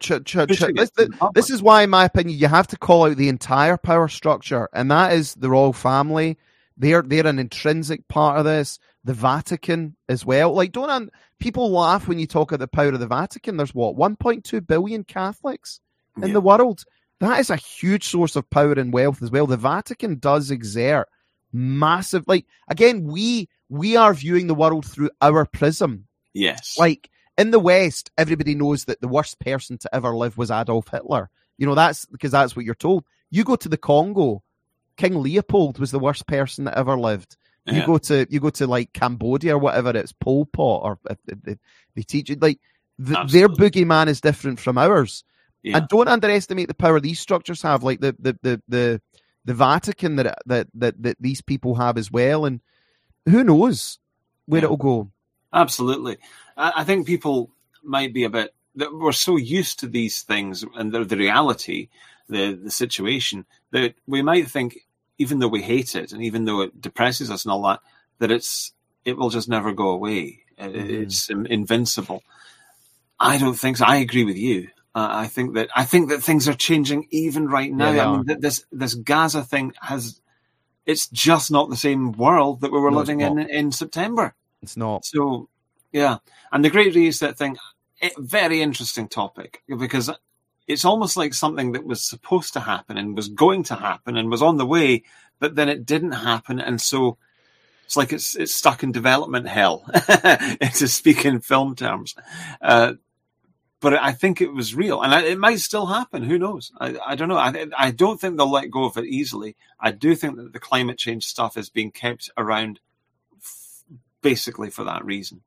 This is why, in my opinion, you have to call out the entire power structure, and that is the royal family. They're an intrinsic part of this. The Vatican as well. Like, people laugh when you talk of the power of the Vatican. There's 1.2 billion Catholics in the world. That is a huge source of power and wealth as well. The Vatican does exert massive, like, again, we are viewing the world through our prism. Yes.
Like, in the West, everybody knows that the worst person to ever live was Adolf Hitler. You know, that's because that's what you're told. You go to the Congo, King Leopold was the worst person that ever lived. You go to like Cambodia or whatever, it's Pol Pot, or they teach it like their boogeyman is different from ours. Yeah. And don't underestimate the power these structures have, like the Vatican that these people have as well. And who knows where it'll go.
Absolutely. I think people might be we're so used to these things and the reality, the situation, that we might think, even though we hate it and even though it depresses us and all that, that it will just never go away. It's invincible. I don't think so. I agree with you. I think that things are changing even right now.
Yeah,
I mean, this Gaza thing it's just not the same world that we were living in September.
It's not.
So, yeah. And the Great Reset thing, very interesting topic, because it's almost like something that was supposed to happen and was going to happen and was on the way, but then it didn't happen. And so it's like it's stuck in development hell, to speak in film terms. But I think it was real, and it might still happen. Who knows? I don't know. I don't think they'll let go of it easily. I do think that the climate change stuff is being kept around basically for that reason.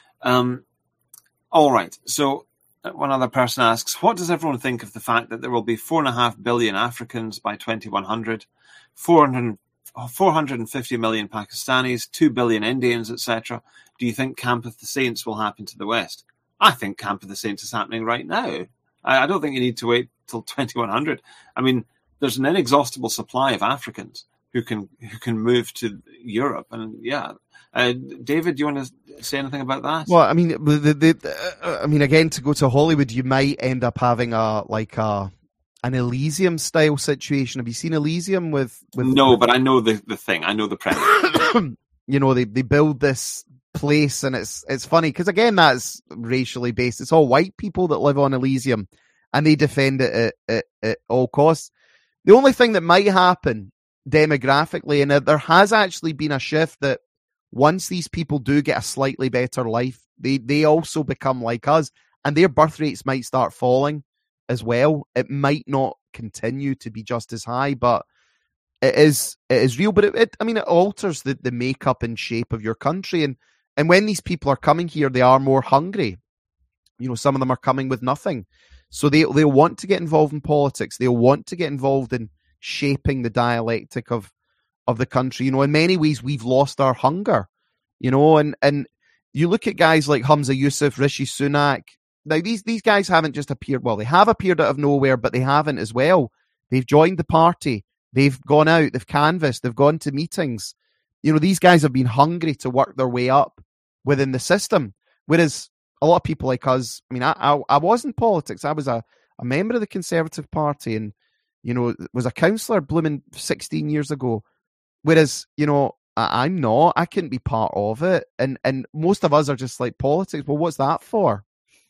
All right. So one other person asks, what does everyone think of the fact that there will be 4.5 billion Africans by 2100, 450 million Pakistanis, 2 billion Indians, etc.? Do you think Camp of the Saints will happen to the West? I think Camp of the Saints is happening right now. I don't think you need to wait till 2100. I mean, there's an inexhaustible supply of Africans who can move to Europe, and yeah. David, do you want to say anything about that?
Well, I mean, I mean, again, to go to Hollywood, you might end up having an Elysium style situation. Have you seen Elysium with?
No, but I know the thing. I know the premise.
They build this place, and it's funny because again, that's racially based. It's all white people that live on Elysium, and they defend it at all costs. The only thing that might happen demographically, and there has actually been a shift that once these people do get a slightly better life, they also become like us, and their birth rates might start falling as well. It might not continue to be just as high, but it is real. But it alters the makeup and shape of your country, and when these people are coming here, they are more hungry. Some of them are coming with nothing, so they'll want to get involved in politics. They'll want to get involved in shaping the dialectic of the country. In many ways, we've lost our hunger, and you look at guys like Humza Yousaf, Rishi Sunak. Now, these guys haven't just appeared. Well, they have appeared out of nowhere, but they haven't as well. They've joined the party. They've gone out. They've canvassed. They've gone to meetings. These guys have been hungry to work their way up within the system. Whereas a lot of people like us, I was in politics. I was a member of the Conservative Party and, was a councillor blooming 16 years ago. Whereas, I'm not. I couldn't be part of it. And most of us are just like, politics, well, what's that for?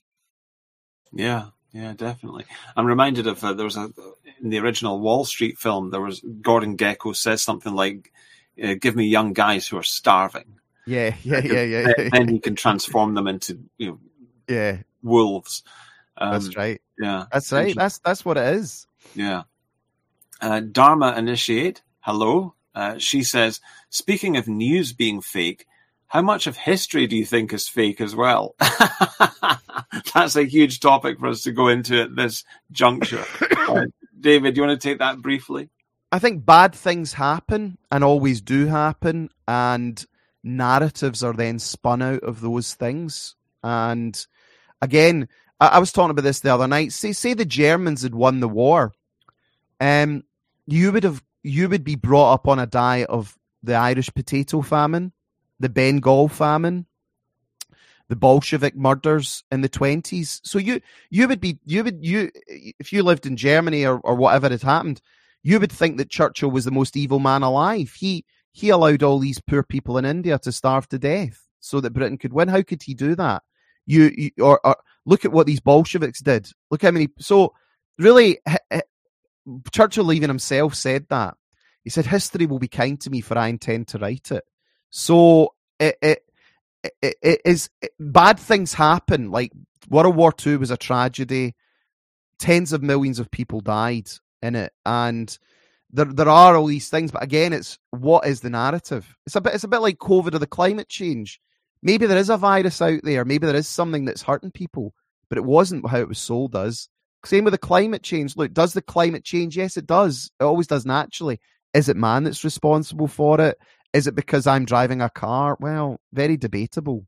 Yeah, definitely. I'm reminded of, there was in the original Wall Street film, there was Gordon Gekko says something like, give me young guys who are starving.
Yeah.
Then he can transform them into, wolves.
That's right.
Yeah.
That's right. That's what it is.
Yeah. Dharma Initiate, hello. She says, speaking of news being fake, how much of history do you think is fake as well? That's a huge topic for us to go into at this juncture. David, do you want to take that briefly?
I think bad things happen and always do happen, and narratives are then spun out of those things. And again, I was talking about this the other night. Say the Germans had won the war. You would be brought up on a diet of the Irish potato famine, the Bengal famine, the Bolshevik murders in the 1920s. So you if you lived in Germany or whatever had happened, you would think that Churchill was the most evil man alive. He allowed all these poor people in India to starve to death so that Britain could win. How could he do that? Or look at what these Bolsheviks did. Look how many. So really, Churchill even himself said that. He said, history will be kind to me, for I intend to write it. So it is bad things happen. Like World War II was a tragedy. Tens of millions of people died in it. And there are all these things, but again, it's what is the narrative? It's a bit like COVID or the climate change. Maybe there is a virus out there. Maybe there is something that's hurting people, but it wasn't how it was sold us. Same with the climate change. Look, does the climate change? Yes, it does. It always does naturally. Is it man that's responsible for it? Is it because I'm driving a car? Well, very debatable.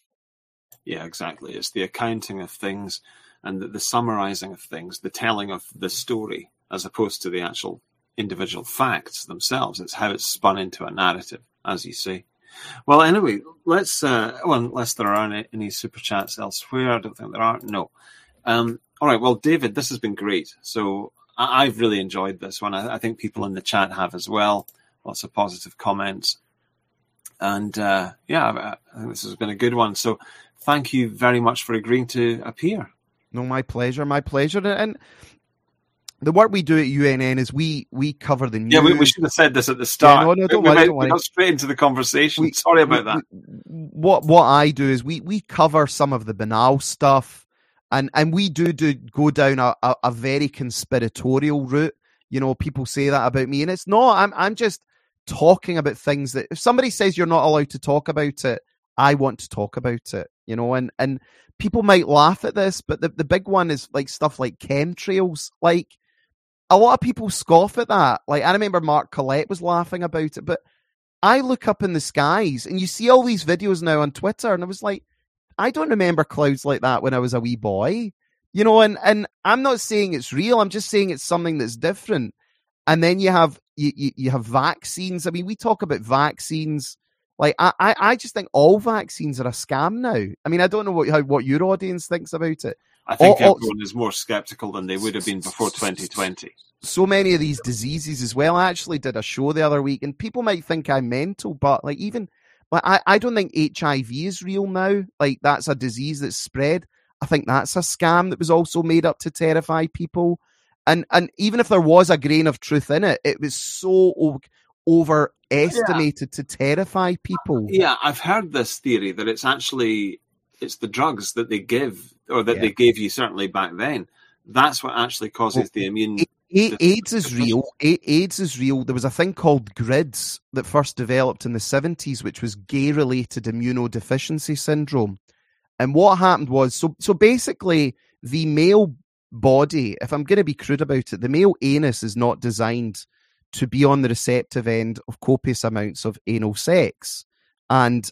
Yeah, exactly. It's the accounting of things and the summarizing of things, the telling of the story, as opposed to the actual individual facts themselves. It's how it's spun into a narrative, as you say. Well, anyway, let's, unless there are any super chats elsewhere, I don't think there are. No. All right. Well, David, this has been great. So I've really enjoyed this one. I think people in the chat have as well. Lots of positive comments. And I think this has been a good one. So thank you very much for agreeing to appear.
No, my pleasure. My pleasure. And the work we do at UNN is we cover the news.
Yeah, we should have said this at the start.
Yeah, no, don't worry.
We got straight into the conversation. Sorry about that.
What I do is we cover some of the banal stuff, and we do go down a very conspiratorial route. You know, people say that about me, and it's not. I'm just talking about things that if somebody says you're not allowed to talk about it, I want to talk about it. You know, and people might laugh at this, but the big one is like stuff like chemtrails. Like, a lot of people scoff at that. Like, I remember Mark Collette was laughing about it, but I look up in the skies and you see all these videos now on Twitter, and I was like, I don't remember clouds like that when I was a wee boy. You know, and I'm not saying it's real. I'm just saying it's something that's different. And then you have vaccines. I mean, we talk about vaccines. Like, I just think all vaccines are a scam now. I mean, I don't know what your audience thinks about it.
I think everyone is more skeptical than they would have been before 2020.
So many of these diseases as well. I actually did a show the other week, and people might think I'm mental, but I don't think HIV is real now. Like, that's a disease that's spread. I think that's a scam that was also made up to terrify people. And even if there was a grain of truth in it, it was so overestimated to terrify people.
Yeah, I've heard this theory that it's the drugs that they give, or that they gave you certainly back then. That's what actually causes the immune.
AIDS is real. AIDS is real. There was a thing called GRIDS that first developed in the 70s, which was gay-related immunodeficiency syndrome. And what happened was, so basically, the male body, if I'm going to be crude about it, the male anus is not designed to be on the receptive end of copious amounts of anal sex and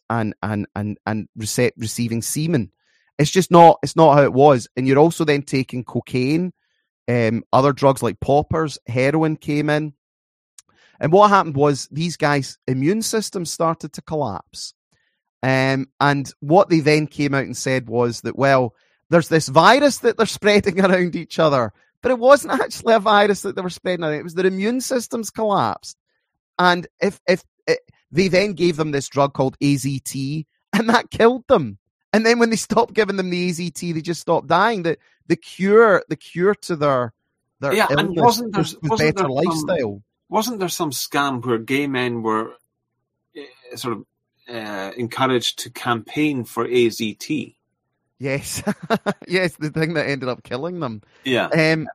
receiving semen. It's just not. It's not how it was. And you're also then taking cocaine, other drugs like poppers, heroin came in, and what happened was these guys' immune systems started to collapse. And what they then came out and said was that, well, there's this virus that they're spreading around each other, but it wasn't actually a virus that they were spreading around. It was their immune systems collapsed. And if they then gave them this drug called AZT, and that killed them. And then when they stopped giving them the AZT, they just stopped dying. The cure to their illness and wasn't better lifestyle.
Wasn't there some scam where gay men were sort of encouraged to campaign for AZT?
Yes, yes, the thing that ended up killing them.
Yeah,
and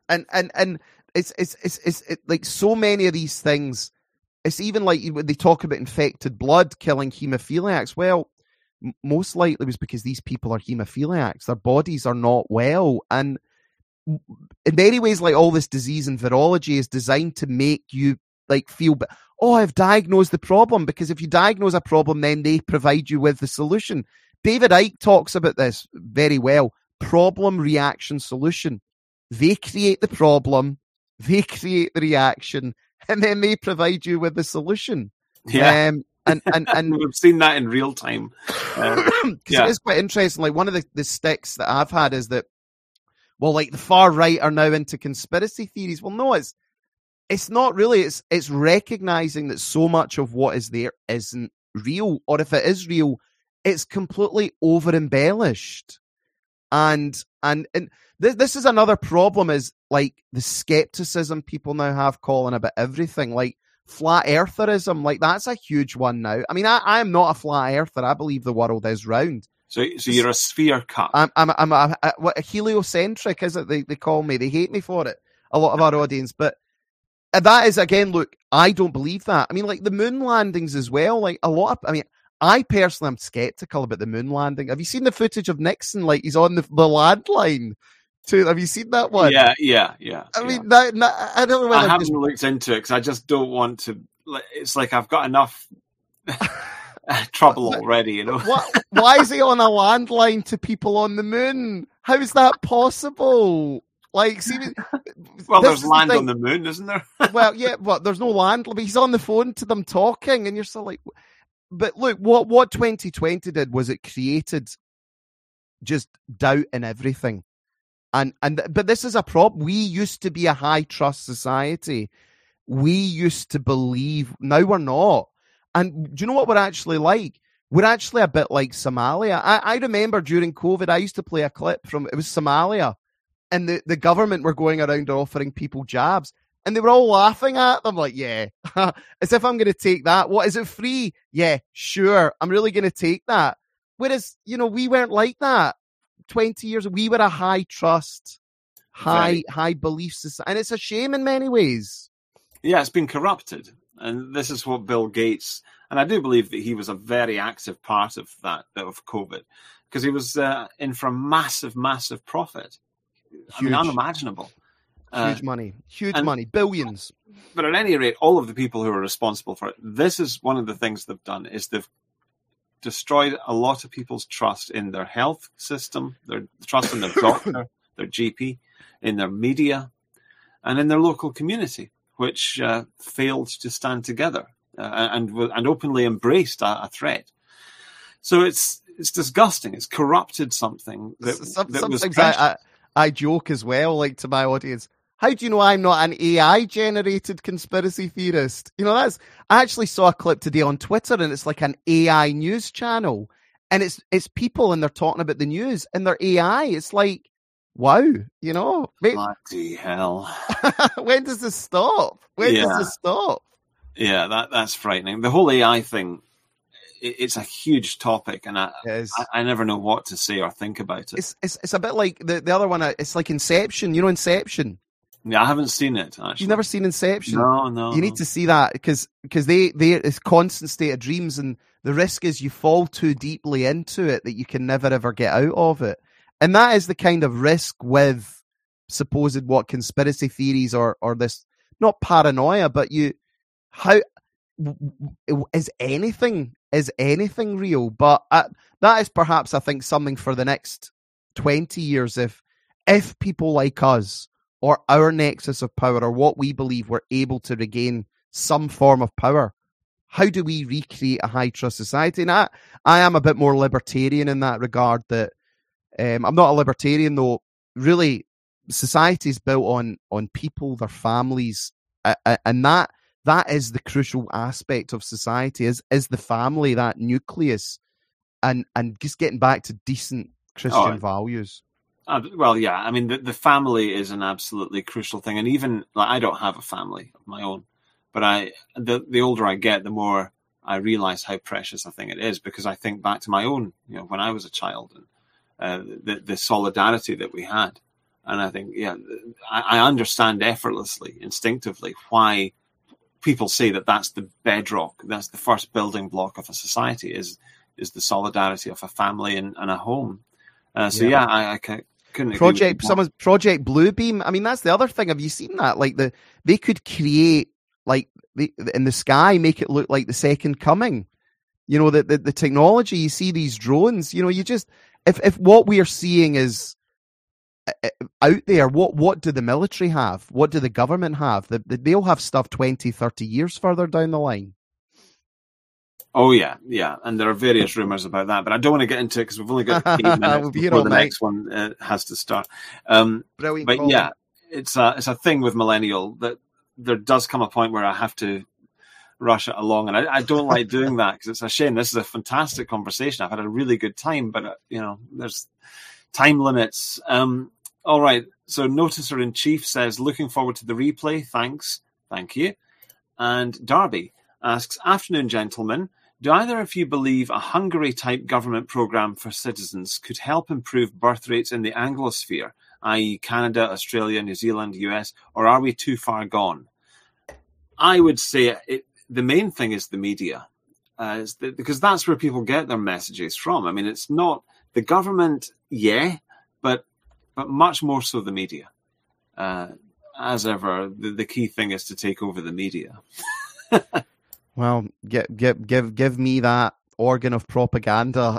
it's like so many of these things. It's even like when they talk about infected blood killing haemophiliacs. Well, most likely it was because these people are haemophiliacs. Their bodies are not well, and in many ways, like all this disease and virology is designed to make you like feel, oh, I've diagnosed the problem, because if you diagnose a problem, then they provide you with the solution. David Icke talks about this very well. Problem, reaction, solution. They create the problem, they create the reaction, and then they provide you with the solution.
Yeah.
And
we've seen that in real time.
It is quite interesting. Like, one of the sticks that I've had is that, well, like the far right are now into conspiracy theories. Well, no, it's not really. It's recognizing that so much of what is there isn't real, or if it is real, it's completely over embellished. And this is another problem, is like the skepticism people now have calling about everything, like flat eartherism. Like, that's a huge one now. I mean, I am not a flat earther. I believe the world is round.
So you're a sphere cut.
I'm a heliocentric, is it? They call me. They hate me for it, a lot of our audience. But that is, again, look, I don't believe that. I mean, like the moon landings as well, like a lot of, I mean, I personally am skeptical about the moon landing. Have you seen the footage of Nixon? Like he's on the landline too. Have you seen that one?
Yeah.
I mean, I don't know whether
I haven't looked into it because I just don't want to. It's like I've got enough trouble already, you know.
Why is he on a landline to people on the moon? How is that possible? Like, see,
well, there's land on the moon, isn't there?
Well, yeah, but there's no land. But he's on the phone to them talking, and you're still like. But look, what 2020 did was it created just doubt in everything, but this is a problem. We used to be a high trust society. We used to believe. Now we're not. And do you know what we're actually like? We're actually a bit like Somalia. I remember during COVID, I used to play a clip from it was Somalia, and the government were going around offering people jabs. And they were all laughing at them like, yeah, as if I'm going to take that. What, is it free? Yeah, sure. I'm really going to take that. Whereas, we weren't like that 20 years ago. We were a high trust, high belief society. And it's a shame in many ways.
Yeah, it's been corrupted. And this is what Bill Gates, and I do believe that he was a very active part of that, of COVID, because he was in for a massive, massive profit.
Huge.
I mean, unimaginable.
Huge money, billions.
But at any rate, all of the people who are responsible for it, this is one of the things they've done, is they've destroyed a lot of people's trust in their health system, their trust in their doctor, their GP, in their media, and in their local community, which failed to stand together and openly embraced a threat. So it's disgusting. It's corrupted something that was
I joke as well, like to my audience. How do you know I'm not an AI-generated conspiracy theorist? I actually saw a clip today on Twitter, and it's like an AI news channel, and it's people, and they're talking about the news, and they're AI. It's like, wow,
bloody hell.
When does this stop? Does this stop?
Yeah, that's frightening. The whole AI thing, it's a huge topic, and I never know what to say or think about it.
It's a bit like the other one. It's like Inception. Inception.
Yeah, I haven't seen it, actually.
You've never seen Inception?
No.
You need to see that because it's constant state of dreams, and the risk is you fall too deeply into it that you can never ever get out of it. And that is the kind of risk with supposed conspiracy theories or this, not paranoia, but is anything real? But that is perhaps, I think, something for the next 20 years. If people like us, or our nexus of power, or what we believe we're able to regain some form of power, how do we recreate a high trust society? And I am a bit more libertarian in that regard. That I'm not a libertarian, though. Really, society is built on people, their families, and that is the crucial aspect of society. Is the family, that nucleus, and just getting back to decent Christian values.
Well, yeah. I mean, the family is an absolutely crucial thing, and even I don't have a family of my own, but the older I get, the more I realize how precious a thing it is, because I think back to my own, when I was a child, and the solidarity that we had, and I think, I understand effortlessly, instinctively, why people say that that's the bedrock, that's the first building block of a society is the solidarity of a family and a home. I couldn't agree with
Project Bluebeam. I mean, that's the other thing. Have you seen that? Like they could create in the sky, make it look like the second coming. The technology. You see these drones. You just if what we are seeing is out there, what do the military have? What do the government have? They'll have stuff 20, 30 years further down the line.
Oh, yeah. And there are various rumours about that, but I don't want to get into it because we've only got 8 minutes before the next one has to start.
Brilliant.
But yeah, it's a thing with Millennial that there does come a point where I have to rush it along, and I don't like doing that because it's a shame. This is a fantastic conversation. I've had a really good time, but there's time limits. All right. So Noticer in Chief says, looking forward to the replay. Thanks. Thank you. And Darby asks, afternoon, gentlemen. Do either of you believe a Hungary-type government program for citizens could help improve birth rates in the Anglosphere, i.e. Canada, Australia, New Zealand, US, or are we too far gone? I would say the main thing is the media, because that's where people get their messages from. I mean, it's not the government, but much more so the media. As ever, the key thing is to take over the media.
Well, give me that organ of propaganda.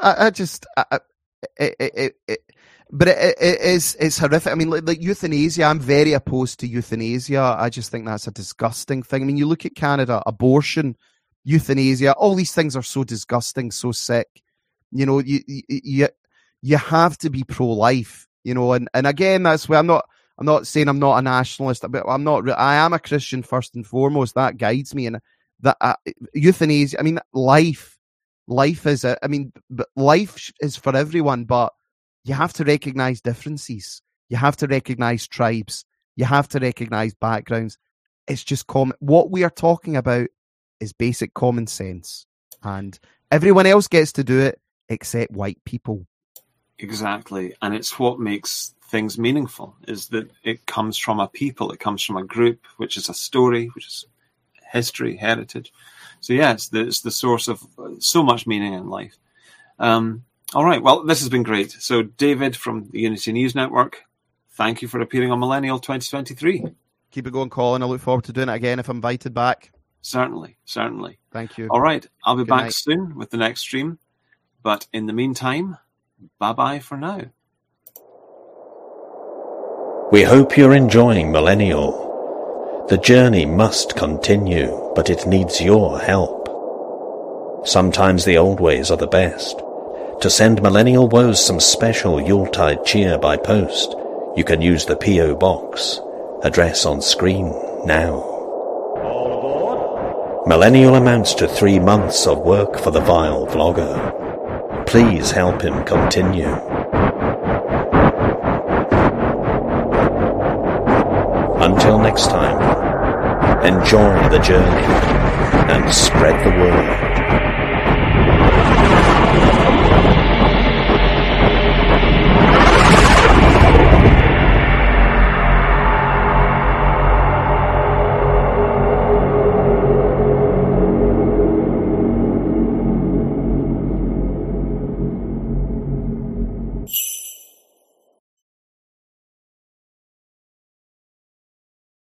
It's horrific. I mean, like euthanasia. I'm very opposed to euthanasia. I just think that's a disgusting thing. I mean, you look at Canada, abortion, euthanasia. All these things are so disgusting, so sick. You know, you have to be pro-life. You know, and again, that's where I'm not saying I'm not a nationalist, but I'm not. I am a Christian first and foremost. That guides me. And that euthanasia. I mean, life is. Life is for everyone, but you have to recognize differences. You have to recognize tribes. You have to recognize backgrounds. It's just common. What we are talking about is basic common sense, and everyone else gets to do it except white people.
Exactly, and it's what makes things meaningful, is that it comes from a people, it comes from a group, which is a story, which is history, heritage. So yeah, it's the source of so much meaning in life. All right, well, this has been great. So David from the Unity News Network, thank you for appearing on Millennial 2023.
Keep it going, Colin. I look forward to doing it again if I'm invited back.
Certainly.
Thank you.
All right, I'll be
Good
back
night.
soon with the next stream. But in the meantime, bye-bye for now.
We hope you're enjoying Millennial. The journey must continue, but it needs your help. Sometimes the old ways are the best. To send Millennial Woes some special Yuletide cheer by post, you can use the P.O. Box, address on screen now. Millennial amounts to 3 months of work for the vile vlogger. Please help him continue. Until next time, enjoy the journey and spread the word.